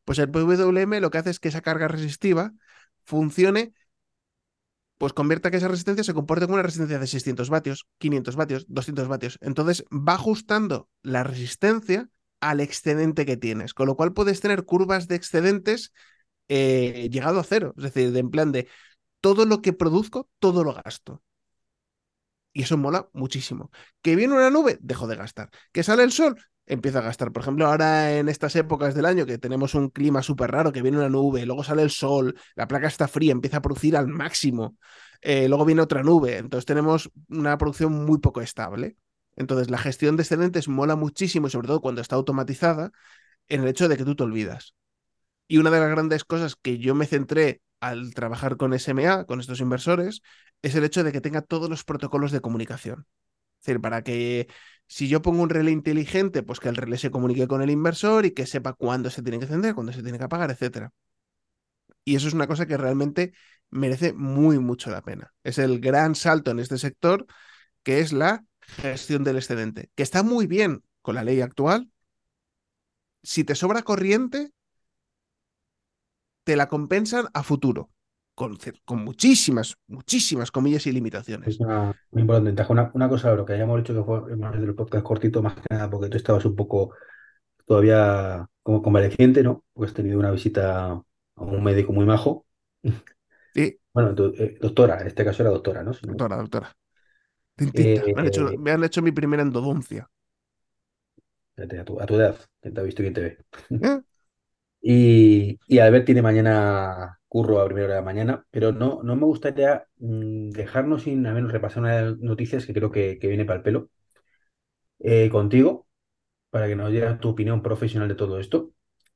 Pues el P W M lo que hace es que esa carga resistiva funcione, pues convierta que esa resistencia se comporte como una resistencia de seiscientos vatios, quinientos vatios, doscientos vatios. Entonces va ajustando la resistencia al excedente que tienes, con lo cual puedes tener curvas de excedentes eh, llegado a cero, es decir, de en plan de todo lo que produzco, todo lo gasto. Y eso mola muchísimo. Que viene una nube, dejo de gastar. Que sale el sol, empiezo a gastar. Por ejemplo, ahora en estas épocas del año que tenemos un clima súper raro, que viene una nube, luego sale el sol, la placa está fría, empieza a producir al máximo. Eh, luego viene otra nube, entonces tenemos una producción muy poco estable. Entonces la gestión de excedentes mola muchísimo y sobre todo cuando está automatizada en el hecho de que tú te olvidas. Y una de las grandes cosas que yo me centré al trabajar con S M A, con estos inversores, es el hecho de que tenga todos los protocolos de comunicación. Es decir, para que si yo pongo un relé inteligente, pues que el relé se comunique con el inversor y que sepa cuándo se tiene que encender, cuándo se tiene que apagar, etcétera. Y eso es una cosa que realmente merece muy mucho la pena. Es el gran salto en este sector, que es la gestión del excedente, que está muy bien con la ley actual. Si te sobra corriente, te la compensan a futuro, con, con muchísimas, muchísimas comillas y Es limitaciones. una muy importante ventaja. Una, una cosa, lo que hayamos dicho que fue más del podcast cortito, más que nada, porque tú estabas un poco todavía como convaleciente, ¿no? Porque has tenido una visita a un médico muy majo. Sí, Bueno, do- eh, doctora, en este caso era doctora, ¿no? Si no- doctora, doctora. Dentista. Me han hecho, Eh, me han hecho mi primera endodoncia. fíjate, a tu, a tu edad, quién te ha visto, quién te ve. ¿Eh? Y, y Albert tiene mañana curro a primera hora de la mañana, pero no, no me gustaría mm, dejarnos sin al menos repasar una de las noticias que creo que, que viene para el pelo eh, contigo, para que nos digas tu opinión profesional de todo esto.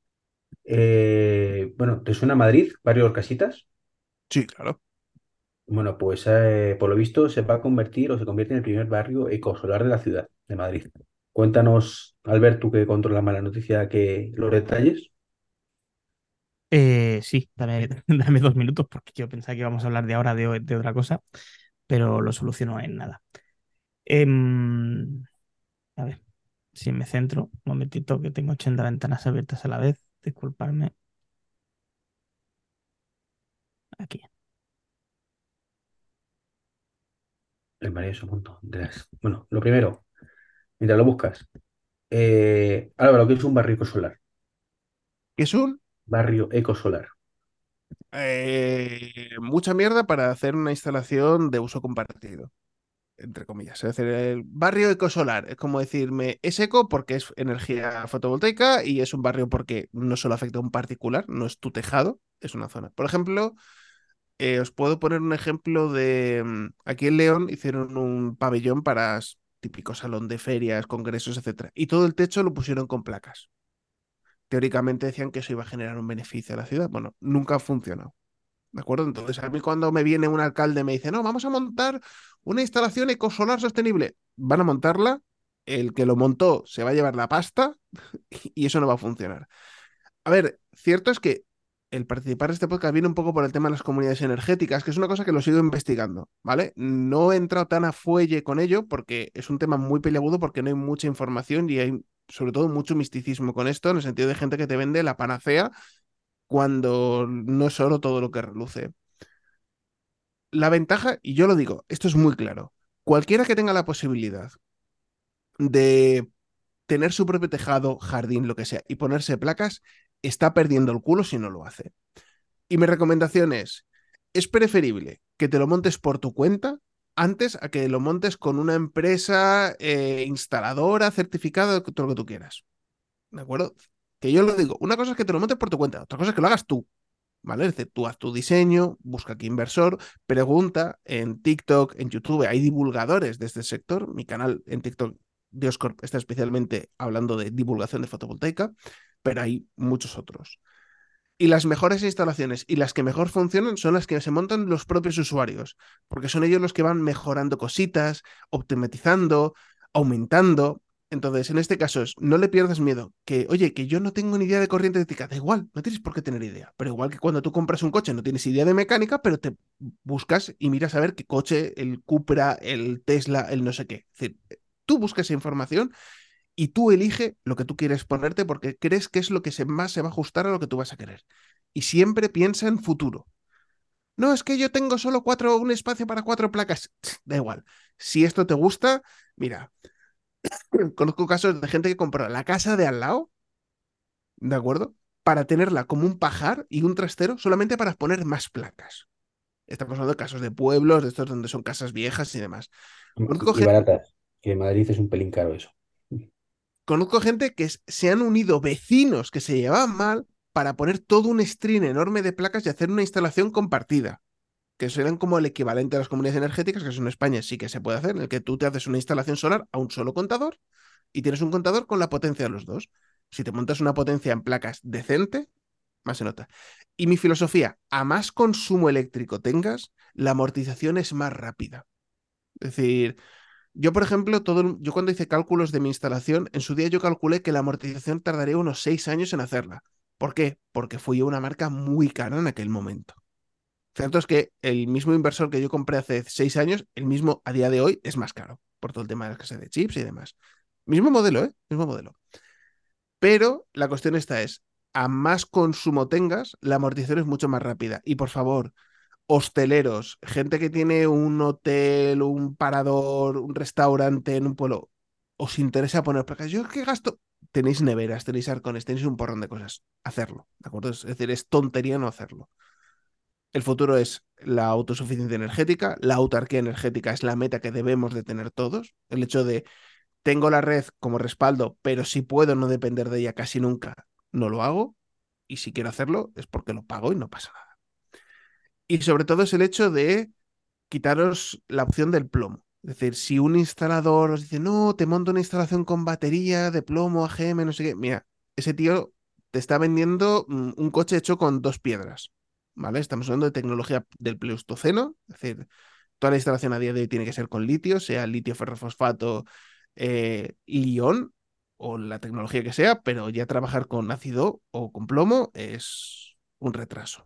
Eh, bueno, ¿te suena Madrid, barrio Orcasitas? Sí, claro. Bueno, pues eh, por lo visto se va a convertir o se convierte en el primer barrio ecosolar de la ciudad de Madrid. Cuéntanos, Albert, tú que controlas más la noticia, que los detalles. Eh, sí, dame, dame dos minutos porque yo pensaba que íbamos a hablar de ahora de, de otra cosa, pero lo soluciono en nada. Em, a ver, si me centro, un momentito que tengo ochenta ventanas abiertas a la vez, disculparme, aquí. El maravilloso mundo de las... Bueno, lo primero, mientras lo buscas, eh, Álvaro, ¿qué es un barrio ecosolar? Que es un Barrio ecosolar. eh, mucha mierda para hacer una instalación de uso compartido, entre comillas. Es decir, el barrio ecosolar es como decirme, es eco porque es energía fotovoltaica y es un barrio porque no solo afecta a un particular, no es tu tejado, es una zona. Por ejemplo, eh, os puedo poner un ejemplo de... mm, Aquí en León hicieron un pabellón para s- típico salón de ferias, congresos, etcétera. Y todo el techo lo pusieron con placas. Teóricamente decían que eso iba a generar un beneficio a la ciudad. Bueno, nunca ha funcionado. ¿De acuerdo? Entonces, a mí cuando me viene un alcalde y me dice, no, vamos a montar una instalación ecosolar sostenible, van a montarla, el que lo montó se va a llevar la pasta y eso no va a funcionar. A ver, cierto es que el participar en este podcast viene un poco por el tema de las comunidades energéticas, que es una cosa que lo sigo investigando, ¿vale? No he entrado tan a fuelle con ello porque es un tema muy peliagudo porque no hay mucha información y hay sobre todo mucho misticismo con esto, en el sentido de gente que te vende la panacea cuando no es oro todo lo que reluce. La ventaja, y yo lo digo, esto es muy claro, cualquiera que tenga la posibilidad de tener su propio tejado, jardín, lo que sea, y ponerse placas, está perdiendo el culo si no lo hace. Y mi recomendación es, es preferible que te lo montes por tu cuenta antes a que lo montes con una empresa eh, instaladora, certificada, todo lo que tú quieras. ¿De acuerdo? Que yo lo digo, una cosa es que te lo montes por tu cuenta, otra cosa es que lo hagas tú. ¿Vale? Es decir, tú haz tu diseño, busca aquí inversor, pregunta en TikTok, en YouTube, hay divulgadores de este sector. Mi canal en TikTok, Dioscorp, está especialmente hablando de divulgación de fotovoltaica, pero hay muchos otros. Y las mejores instalaciones y las que mejor funcionan son las que se montan los propios usuarios, porque son ellos los que van mejorando cositas, optimizando, aumentando. Entonces, en este caso es, no le pierdas miedo, que, oye, que yo no tengo ni idea de corriente eléctrica, da igual, no tienes por qué tener idea, pero igual que cuando tú compras un coche no tienes idea de mecánica, pero te buscas y miras a ver qué coche, el Cupra, el Tesla, el no sé qué. Es decir, tú buscas esa información y tú elige lo que tú quieres ponerte porque crees que es lo que se, más se va a ajustar a lo que tú vas a querer. Y siempre piensa en futuro. No, es que yo tengo solo cuatro, un espacio para cuatro placas. Da igual. Si esto te gusta, mira, conozco casos de gente que compró la casa de al lado, ¿de acuerdo? Para tenerla como un pajar y un trastero solamente para poner más placas. Estamos hablando de casos de pueblos, de estos donde son casas viejas y demás. Conozco Y gente, baratas, que en Madrid es un pelín caro eso. conozco gente que se han unido vecinos que se llevaban mal para poner todo un string enorme de placas y hacer una instalación compartida, que serán como el equivalente a las comunidades energéticas, que eso en España sí que se puede hacer, en el que tú te haces una instalación solar a un solo contador y tienes un contador con la potencia de los dos. Si te montas una potencia en placas decente, más se nota. Y mi filosofía, a más consumo eléctrico tengas, la amortización es más rápida. Es decir, yo, por ejemplo, todo, yo cuando hice cálculos de mi instalación, en su día yo calculé que la amortización tardaría unos seis años en hacerla. ¿Por qué? Porque fui una marca muy cara en aquel momento. Cierto es que el mismo inversor que yo compré hace seis años, el mismo a día de hoy es más caro, por todo el tema de la escasez de chips y demás. Mismo modelo, ¿eh? Mismo modelo. Pero la cuestión esta es, a más consumo tengas, la amortización es mucho más rápida. Y por favor, hosteleros, gente que tiene un hotel, un parador, un restaurante en un pueblo, ¿os interesa poner placas? Yo es que gasto. Tenéis neveras, tenéis arcones, tenéis un porrón de cosas. Hacerlo, ¿de acuerdo? Es decir, es tontería no hacerlo. El futuro es la autosuficiencia energética, la autarquía energética es la meta que debemos de tener todos. El hecho de tengo la red como respaldo, pero si puedo no depender de ella casi nunca, no lo hago. Y si quiero hacerlo es porque lo pago y no pasa nada. Y sobre todo es el hecho de quitaros la opción del plomo. Es decir, si un instalador os dice, no, te monto una instalación con batería de plomo, A G M, no sé qué, mira, ese tío te está vendiendo mm, un coche hecho con dos piedras, ¿vale? Estamos hablando de tecnología del Pleistoceno, es decir, toda la instalación a día de hoy tiene que ser con litio, sea litio ferrofosfato, eh, ion o la tecnología que sea, pero ya trabajar con ácido o con plomo es un retraso.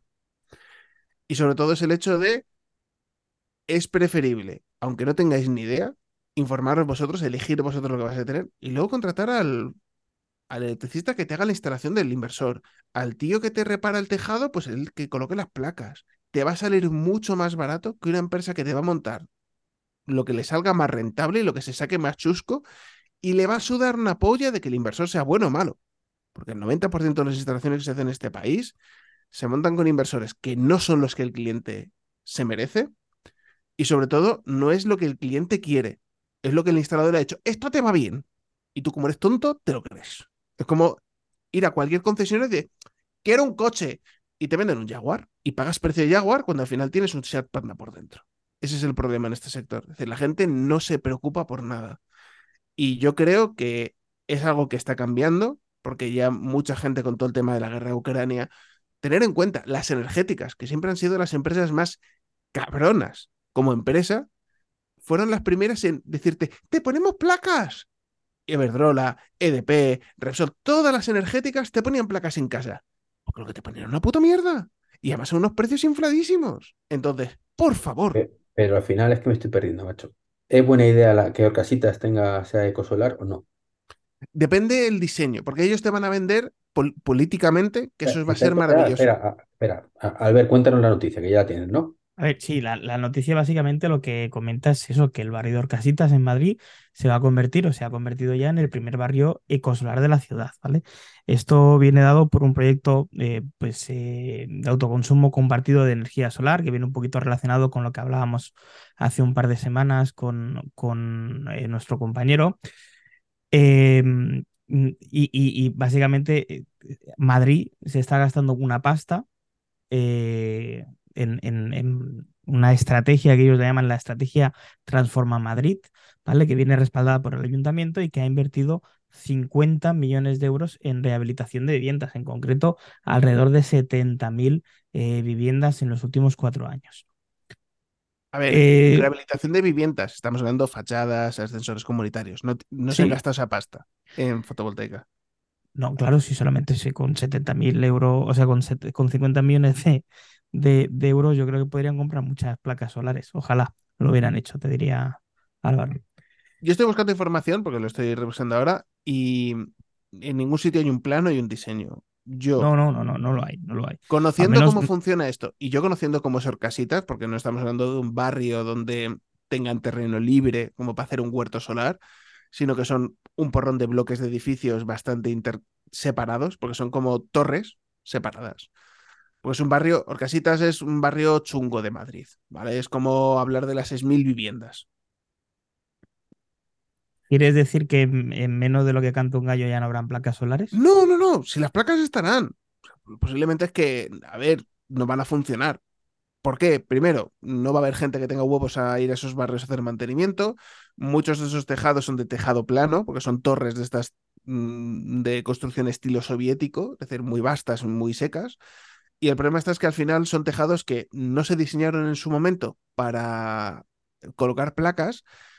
Y sobre todo es el hecho de es preferible, aunque no tengáis ni idea, informaros vosotros, elegir vosotros lo que vais a tener y luego contratar al, al electricista que te haga la instalación del inversor, al tío que te repara el tejado, pues el que coloque las placas. Te va a salir mucho más barato que una empresa que te va a montar lo que le salga más rentable y lo que se saque más chusco y le va a sudar una polla de que el inversor sea bueno o malo. Porque el noventa por ciento de las instalaciones que se hacen en este país se montan con inversores que no son los que el cliente se merece y sobre todo, no es lo que el cliente quiere, es lo que el instalador ha hecho. Esto te va bien. Y tú, como eres tonto, te lo crees. Es como ir a cualquier concesionario y decir, quiero un coche. Y te venden un Jaguar y pagas precio de Jaguar cuando al final tienes un Seat Panda por dentro. Ese es el problema en este sector. Es decir, la gente no se preocupa por nada. Y yo creo que es algo que está cambiando, porque ya mucha gente con todo el tema de la guerra de Ucrania, tener en cuenta las energéticas, que siempre han sido las empresas más cabronas como empresa, fueron las primeras en decirte, te ponemos placas. Iberdrola, E D P, Repsol, todas las energéticas te ponían placas en casa. Porque lo que te ponían era una puta mierda. Y además son unos precios infladísimos. Entonces, por favor, Pe- Pero al final es que me estoy perdiendo, macho. ¿Es buena idea la, que Orcasitas tenga, sea ecosolar o no? depende del diseño, porque ellos te van a vender pol políticamente que Espera, eso va a ser espera, espera, maravilloso. a- espera. A- Albert, cuéntanos la noticia, que ya la tienes, ¿no? A ver, sí, la, la noticia básicamente lo que comenta es eso, que el barrio de Orcasitas en Madrid se va a convertir o se ha convertido ya en el primer barrio ecosolar de la ciudad, ¿vale? Esto viene dado por un proyecto eh, pues, eh, de autoconsumo compartido de energía solar, que viene un poquito relacionado con lo que hablábamos hace un par de semanas con, con eh, nuestro compañero. Eh, y, y- y básicamente eh, Madrid se está gastando una pasta eh, en, en- en una estrategia que ellos le llaman la estrategia Transforma Madrid, ¿vale? Que viene respaldada por el ayuntamiento y que ha invertido cincuenta millones de euros en rehabilitación de viviendas, en concreto alrededor de setenta mil eh, viviendas en los últimos cuatro años. A ver, Eh, rehabilitación de viviendas, estamos hablando fachadas, ascensores comunitarios, no, no se han sí, gastado esa pasta en fotovoltaica. no, claro, si solamente sí, con setenta mil euros, o sea, con, set- con cincuenta millones de, de, de euros, yo creo que podrían comprar muchas placas solares. Ojalá lo hubieran hecho, te diría Álvaro. yo estoy buscando información porque lo estoy revisando ahora y en ningún sitio hay un plano y un diseño. Yo, No, no, no, no, no lo hay, no lo hay. Al conociendo menos, cómo funciona esto y yo conociendo cómo son casitas, porque no estamos hablando de un barrio donde tengan terreno libre como para hacer un huerto solar, sino que son un porrón de bloques de edificios bastante inter separados, porque son como torres separadas. Pues un barrio, Orcasitas es un barrio chungo de Madrid, ¿vale? Es como hablar de las seis mil viviendas. ¿quieres decir que en en menos de lo que canta un gallo ya no habrán placas solares? No, no, no, si las placas estarán. Posiblemente es que, a ver, no van a funcionar. ¿Por qué? Primero, no va a haber gente que tenga huevos a ir a esos barrios a hacer mantenimiento. Muchos de esos tejados son de tejado plano, porque son torres de estas mm, de construcción estilo soviético, es decir, muy vastas, muy secas. Y el problema está es que al final son tejados que no se diseñaron en su momento para colocar placas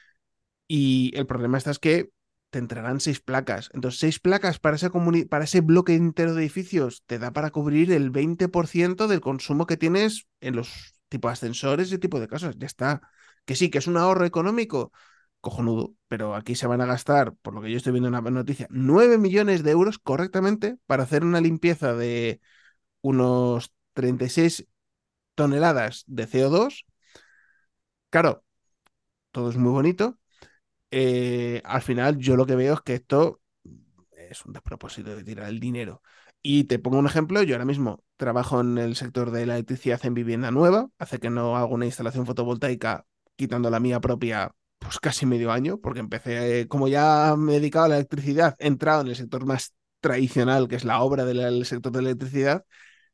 y el problema está es que te entrarán seis placas. Entonces, seis placas para ese, comuni- para ese bloque entero de edificios te da para cubrir el veinte por ciento del consumo que tienes en los tipos de ascensores y tipo de cosas. Ya está. Que sí, que es un ahorro económico, cojonudo. Pero aquí se van a gastar, por lo que yo estoy viendo en la noticia, nueve millones de euros correctamente para hacer una limpieza de unos treinta y seis toneladas de C O dos. Claro, todo es muy bonito. Eh, al final yo lo que veo es que esto es un despropósito de tirar el dinero. Y te pongo un ejemplo, yo ahora mismo trabajo en el sector de la electricidad en vivienda nueva, hace que no hago una instalación fotovoltaica quitando la mía propia pues casi medio año, porque empecé, eh, como ya me he dedicado a la electricidad, he entrado en el sector más tradicional, que es la obra del sector de la electricidad,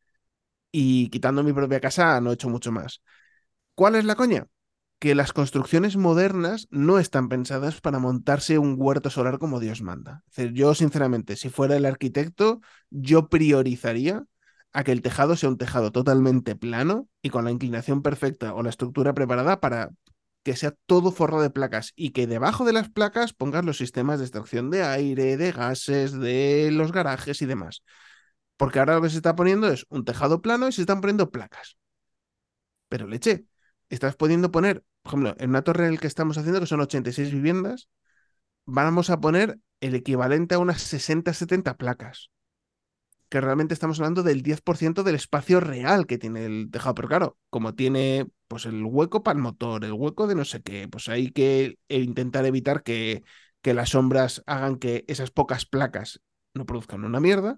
y quitando mi propia casa no he hecho mucho más. ¿Cuál es la coña? Que las construcciones modernas no están pensadas para montarse un huerto solar como Dios manda. Es decir, yo, sinceramente, si fuera el arquitecto, yo priorizaría a que el tejado sea un tejado totalmente plano y con la inclinación perfecta o la estructura preparada para que sea todo forrado de placas y que debajo de las placas pongas los sistemas de extracción de aire, de gases, de los garajes y demás. Porque ahora lo que se está poniendo es un tejado plano y se están poniendo placas. Pero leche, estás pudiendo poner, por ejemplo, en una torre en la que estamos haciendo, que son ochenta y seis viviendas, vamos a poner el equivalente a unas sesenta setenta placas, que realmente estamos hablando del diez por ciento del espacio real que tiene el tejado. Pero claro, como tiene pues el hueco para el motor, el hueco de no sé qué, pues hay que intentar evitar que, que las sombras hagan que esas pocas placas no produzcan una mierda.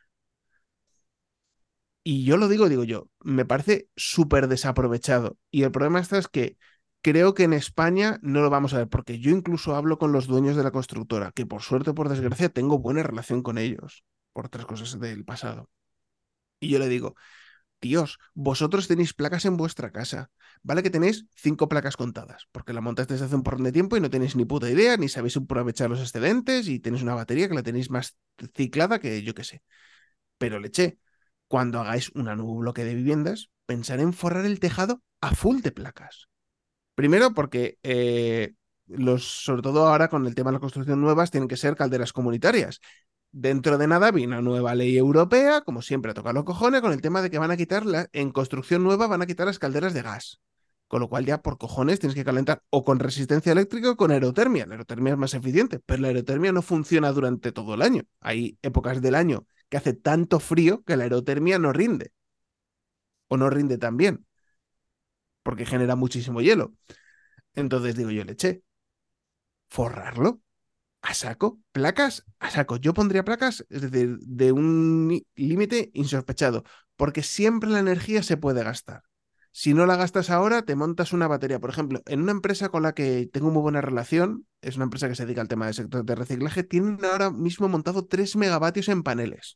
Y yo lo digo, digo yo, me parece súper desaprovechado. Y el problema está es que creo que en España no lo vamos a ver, porque yo incluso hablo con los dueños de la constructora, que por suerte o por desgracia tengo buena relación con ellos, por otras cosas del pasado. Y yo le digo, tíos, vosotros tenéis placas en vuestra casa. Vale que tenéis cinco placas contadas, porque la montaste desde hace un porrón de tiempo y no tenéis ni puta idea, ni sabéis aprovechar los excedentes y tenéis una batería que la tenéis más ciclada que yo qué sé. Pero leche, cuando hagáis un nuevo bloque de viviendas, pensar en forrar el tejado a full de placas. Primero porque eh, los, sobre todo ahora con el tema de la construcción nuevas, tienen que ser calderas comunitarias. Dentro de nada viene una nueva ley europea, como siempre, a tocar los cojones con el tema de que van a quitar, la, en construcción nueva van a quitar las calderas de gas. Con lo cual ya por cojones tienes que calentar o con resistencia eléctrica o con aerotermia. La aerotermia es más eficiente, pero la aerotermia no funciona durante todo el año. Hay épocas del año que hace tanto frío que la aerotermia no rinde o no rinde tan bien porque genera muchísimo hielo. Entonces digo yo, leche, forrarlo a saco, placas a saco. Yo pondría placas, es decir, de un límite insospechado, porque siempre la energía se puede gastar. Si no la gastas ahora, te montas una batería. Por ejemplo, en una empresa con la que tengo muy buena relación, es una empresa que se dedica al tema del sector de reciclaje, tienen ahora mismo montado tres megavatios en paneles.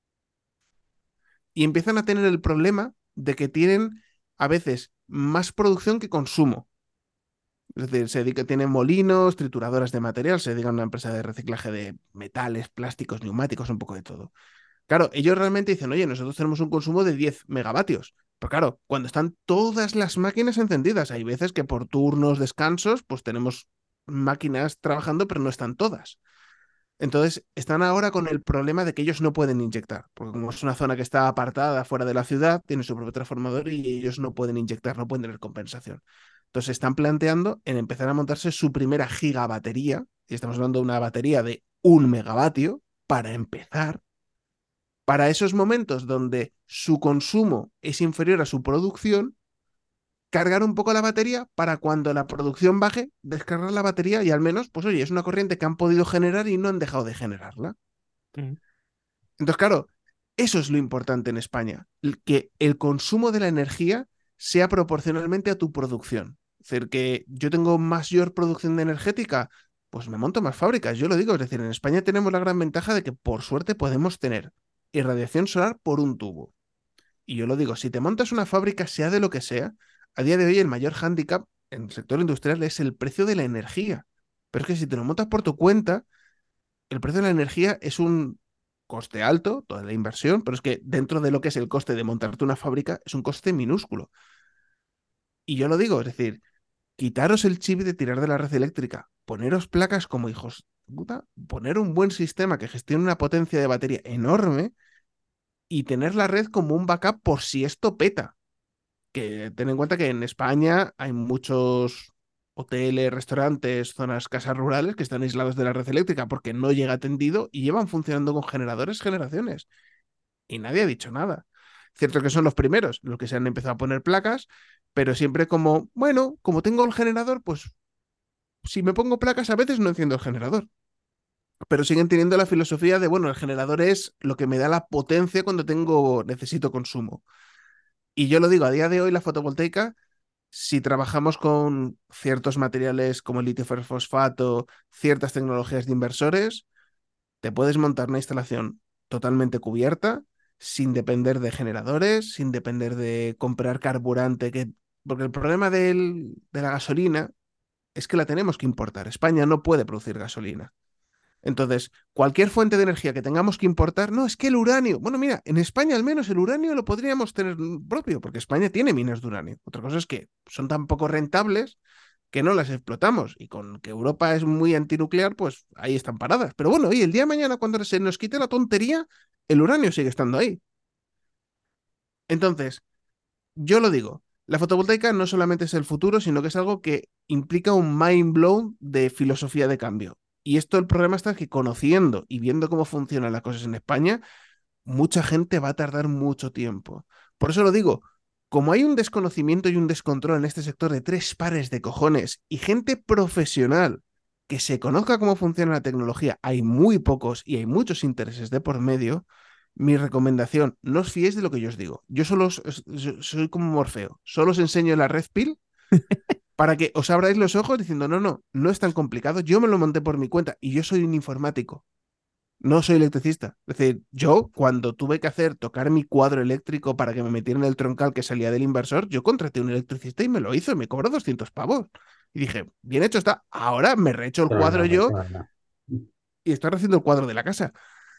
Y empiezan a tener el problema de que tienen a veces más producción que consumo. Es decir, se dedica, tienen molinos, trituradoras de material, se dedican a una empresa de reciclaje de metales, plásticos, neumáticos, un poco de todo. Claro, ellos realmente dicen, oye, nosotros tenemos un consumo de diez megavatios. Pero claro, cuando están todas las máquinas encendidas, hay veces que por turnos, descansos, pues tenemos máquinas trabajando, pero no están todas. Entonces, están ahora con el problema de que ellos no pueden inyectar, porque como es una zona que está apartada fuera de la ciudad, tiene su propio transformador y ellos no pueden inyectar, no pueden tener compensación. Entonces están planteando en empezar a montarse su primera gigabatería, y estamos hablando de una batería de un megavatio, para empezar, para esos momentos donde su consumo es inferior a su producción, cargar un poco la batería para cuando la producción baje, descargar la batería y al menos, pues oye, es una corriente que han podido generar y no han dejado de generarla. Mm. Entonces, claro, eso es lo importante en España, que el consumo de la energía sea proporcionalmente a tu producción. Es decir, que yo tengo mayor producción de energética, pues me monto más fábricas. Yo lo digo, es decir, en España tenemos la gran ventaja de que por suerte podemos tener irradiación solar por un tubo. Y yo lo digo, si te montas una fábrica, sea de lo que sea, a día de hoy el mayor hándicap en el sector industrial es el precio de la energía. Pero es que si te lo montas por tu cuenta, el precio de la energía es un coste alto, toda la inversión, pero es que dentro de lo que es el coste de montarte una fábrica, es un coste minúsculo. Y yo lo digo, es decir, quitaros el chip de tirar de la red eléctrica, poneros placas como hijos de puta, poner un buen sistema que gestione una potencia de batería enorme y tener la red como un backup por si esto peta. Que ten en cuenta que en España hay muchos hoteles, restaurantes, zonas, casas rurales que están aislados de la red eléctrica porque no llega tendido y llevan funcionando con generadores generaciones. Y nadie ha dicho nada. Cierto que son los primeros los que se han empezado a poner placas, pero siempre como, bueno, como tengo el generador, pues si me pongo placas a veces no enciendo el generador. Pero siguen teniendo la filosofía de, bueno, el generador es lo que me da la potencia cuando tengo, necesito consumo. Y yo lo digo, a día de hoy la fotovoltaica, si trabajamos con ciertos materiales como el litio fosfato, ciertas tecnologías de inversores, te puedes montar una instalación totalmente cubierta, sin depender de generadores, sin depender de comprar carburante, que... porque el problema del- de la gasolina es que la tenemos que importar. España no puede producir gasolina. Entonces, cualquier fuente de energía que tengamos que importar, no, es que el uranio, bueno, mira, en España al menos el uranio lo podríamos tener propio, porque España tiene minas de uranio. Otra cosa es que son tan poco rentables que no las explotamos. Y con que Europa es muy antinuclear, pues ahí están paradas. Pero bueno, y el día de mañana, cuando se nos quite la tontería, el uranio sigue estando ahí. Entonces, yo lo digo, la fotovoltaica no solamente es el futuro, sino que es algo que implica un mind blown de filosofía de cambio. Y esto el problema está que conociendo y viendo cómo funcionan las cosas en España, mucha gente va a tardar mucho tiempo. Por eso lo digo, como hay un desconocimiento y un descontrol en este sector de tres pares de cojones y gente profesional que se conozca cómo funciona la tecnología, hay muy pocos y hay muchos intereses de por medio, mi recomendación, no os fiéis de lo que yo os digo. Yo solo os- os- yo soy como Morfeo, solo os enseño la red pill para que os abráis los ojos diciendo, no, no, no es tan complicado, yo me lo monté por mi cuenta y yo soy un informático. No soy electricista. Es decir, yo cuando tuve que hacer tocar mi cuadro eléctrico para que me metieran el troncal que salía del inversor, yo contraté a un electricista y me lo hizo y me cobró doscientos pavos. Y dije, bien hecho está. Ahora me rehecho el Eso no es cuadro nada, eso yo no es nada. y estoy haciendo el cuadro de la casa.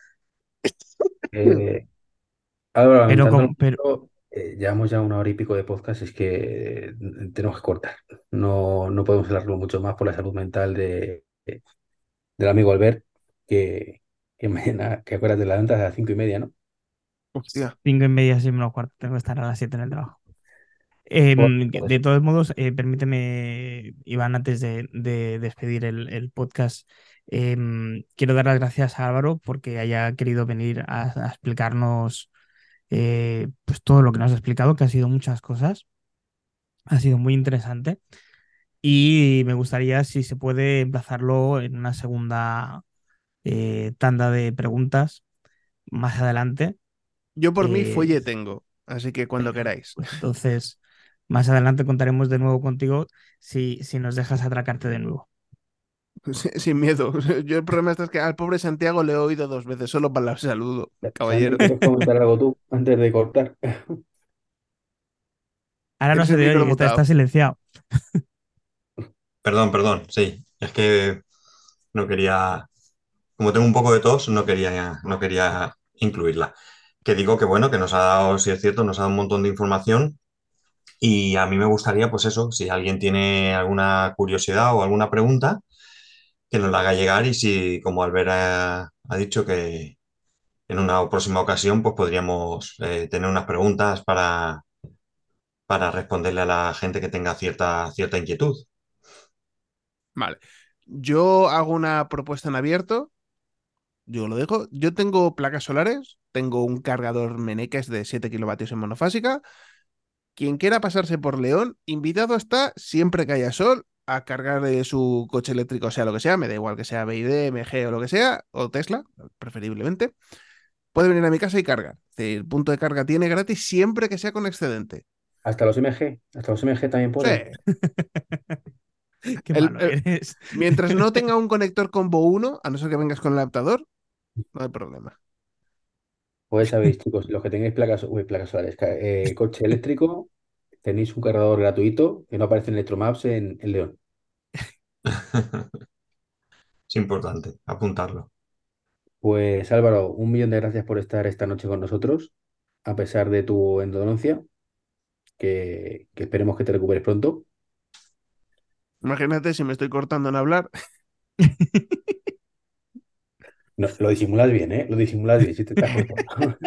Eh, Álvaro, Pero, lamentándolo con, pero, mucho, eh, llevamos ya una hora y pico de podcast, es que eh, tenemos que cortar. No, no podemos hablarlo mucho más por la salud mental de, de- del amigo Albert, que, que mañana, que acuérdate, te levantas a las cinco y media, ¿no? Hostia. cinco y media, seis menos cuarto, tengo que estar a las siete en el trabajo. Pues, Em, de pues, todos modos, eh, permíteme, Iván, antes de, de despedir el, el podcast, em, quiero dar las gracias a Álvaro porque haya querido venir a, a explicarnos eh, pues todo lo que nos ha explicado, que ha sido muchas cosas, ha sido muy interesante y me gustaría, si se puede, emplazarlo en una segunda eh, tanda de preguntas más adelante. Yo por mí Eh, fuelle tengo, así que cuando Venga, queráis. pues entonces más adelante contaremos de nuevo contigo si, si nos dejas atracarte de nuevo. Sin miedo. Yo el problema está es que al pobre Santiago le he oído dos veces solo para el saludo, Santi, caballero. ¿quieres comentar algo tú antes de cortar? Ahora no Tienes se el te micro oye, está, está mutado. silenciado. Perdón, perdón, sí. Es que no quería, como tengo un poco de tos, no quería, no quería incluirla. Que digo que bueno, que nos ha dado, si es cierto, nos ha dado un montón de información y a mí me gustaría, pues eso, si alguien tiene alguna curiosidad o alguna pregunta, que nos la haga llegar y si, como Albert ha, ha dicho, que en una próxima ocasión, pues podríamos eh, tener unas preguntas para, para responderle a la gente que tenga cierta, cierta inquietud. Vale. Yo hago una propuesta en abierto. Yo lo dejo. Yo tengo placas solares, tengo un cargador Meneques de siete kilovatios en monofásica. Quien quiera pasarse por León, invitado está, siempre que haya sol, a cargar eh, su coche eléctrico, sea lo que sea, me da igual que sea B Y D, M G o lo que sea, o Tesla, preferiblemente. Puede venir a mi casa y cargar. Es decir, el punto de carga tiene gratis siempre que sea con excedente. Hasta los M G, hasta los M G también Sí. pueden. Qué El- malo el- eres. mientras no tenga un conector combo uno, a no ser que vengas con el adaptador, no hay problema. Pues sabéis, chicos, los que tengáis placas, uy, placas solares, ca- eh, coche eléctrico, tenéis un cargador gratuito que no aparece en Electromaps en, en León. Es importante apuntarlo. Pues Álvaro, un millón de gracias por estar esta noche con nosotros, a pesar de tu endodoncia, que, que esperemos que te recuperes pronto. Imagínate si me estoy cortando en hablar. No, lo disimulas bien, ¿eh? Lo disimulas bien, si te estás cortando.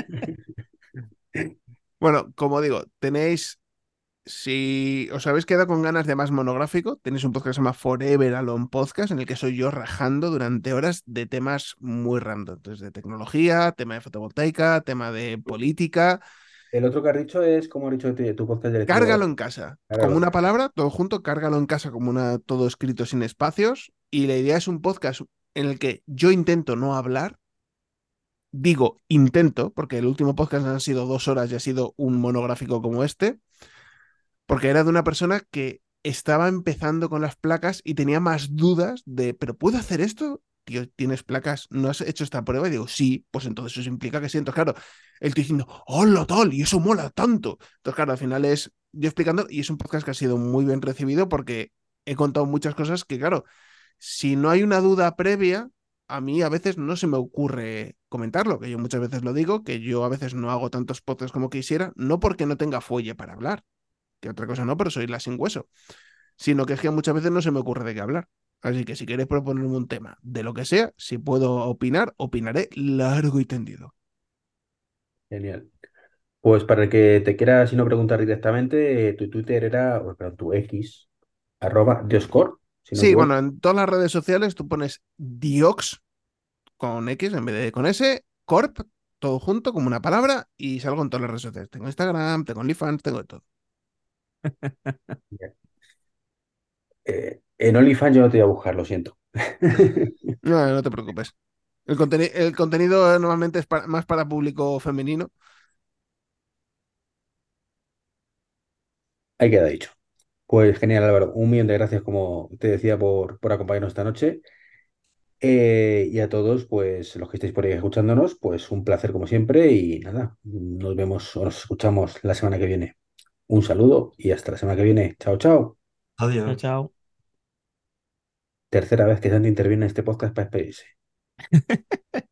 Bueno, como digo, tenéis, si os habéis quedado con ganas de más monográfico, tenéis un podcast que se llama Forever Alone Podcast, en el que soy yo rajando durante horas de temas muy random. Entonces, de tecnología, tema de fotovoltaica, tema de política. El otro que has dicho es, como has dicho, tu tu podcast de Cárgalo electro. en casa, como Hágalo. una palabra, todo junto, cárgalo en casa como una, todo escrito sin espacios. Y la idea es un podcast en el que yo intento no hablar. Digo intento, porque el último podcast han sido dos horas y ha sido un monográfico como este, porque era de una persona que estaba empezando con las placas y tenía más dudas de, ¿pero puedo hacer esto? Tío, ¿tienes placas? ¿No has hecho esta prueba? Y digo, sí, pues entonces eso implica que sí. Entonces, claro, él te diciendo, hola, tal, y eso mola tanto. Entonces, claro, al final es yo explicando, y es un podcast que ha sido muy bien recibido porque he contado muchas cosas que, claro, si no hay una duda previa, a mí a veces no se me ocurre comentarlo, que yo muchas veces lo digo, que yo a veces no hago tantos podcasts como quisiera, no porque no tenga fuelle para hablar, que otra cosa no, pero soy la sin hueso, sino que es que muchas veces no se me ocurre de qué hablar. Así que si queréis proponerme un tema de lo que sea, si puedo opinar, opinaré largo y tendido. Genial. Pues para el que te quiera, si no preguntar directamente, eh, tu Twitter era, o perdón, tu X, arroba Dioscor, si no me Sí, bueno, equivoco. en todas las redes sociales tú pones Diox con X en vez de con S, Corp, todo junto como una palabra y salgo en todas las redes sociales. Tengo Instagram, tengo OnlyFans, tengo de todo. Bien. Eh, en OnlyFans yo no te voy a buscar, lo siento. No, no te preocupes. El, conteni- el contenido normalmente es para- más para público femenino. Ahí queda dicho. Pues genial, Álvaro. Un millón de gracias, como te decía, por, por acompañarnos esta noche. Eh, y a todos, pues los que estéis por ahí escuchándonos, pues un placer como siempre y nada, nos vemos o nos escuchamos la semana que viene. Un saludo y hasta la semana que viene. Chao, chao. Chao, Adiós. chao. Tercera vez que Santi interviene en este podcast para despedirse.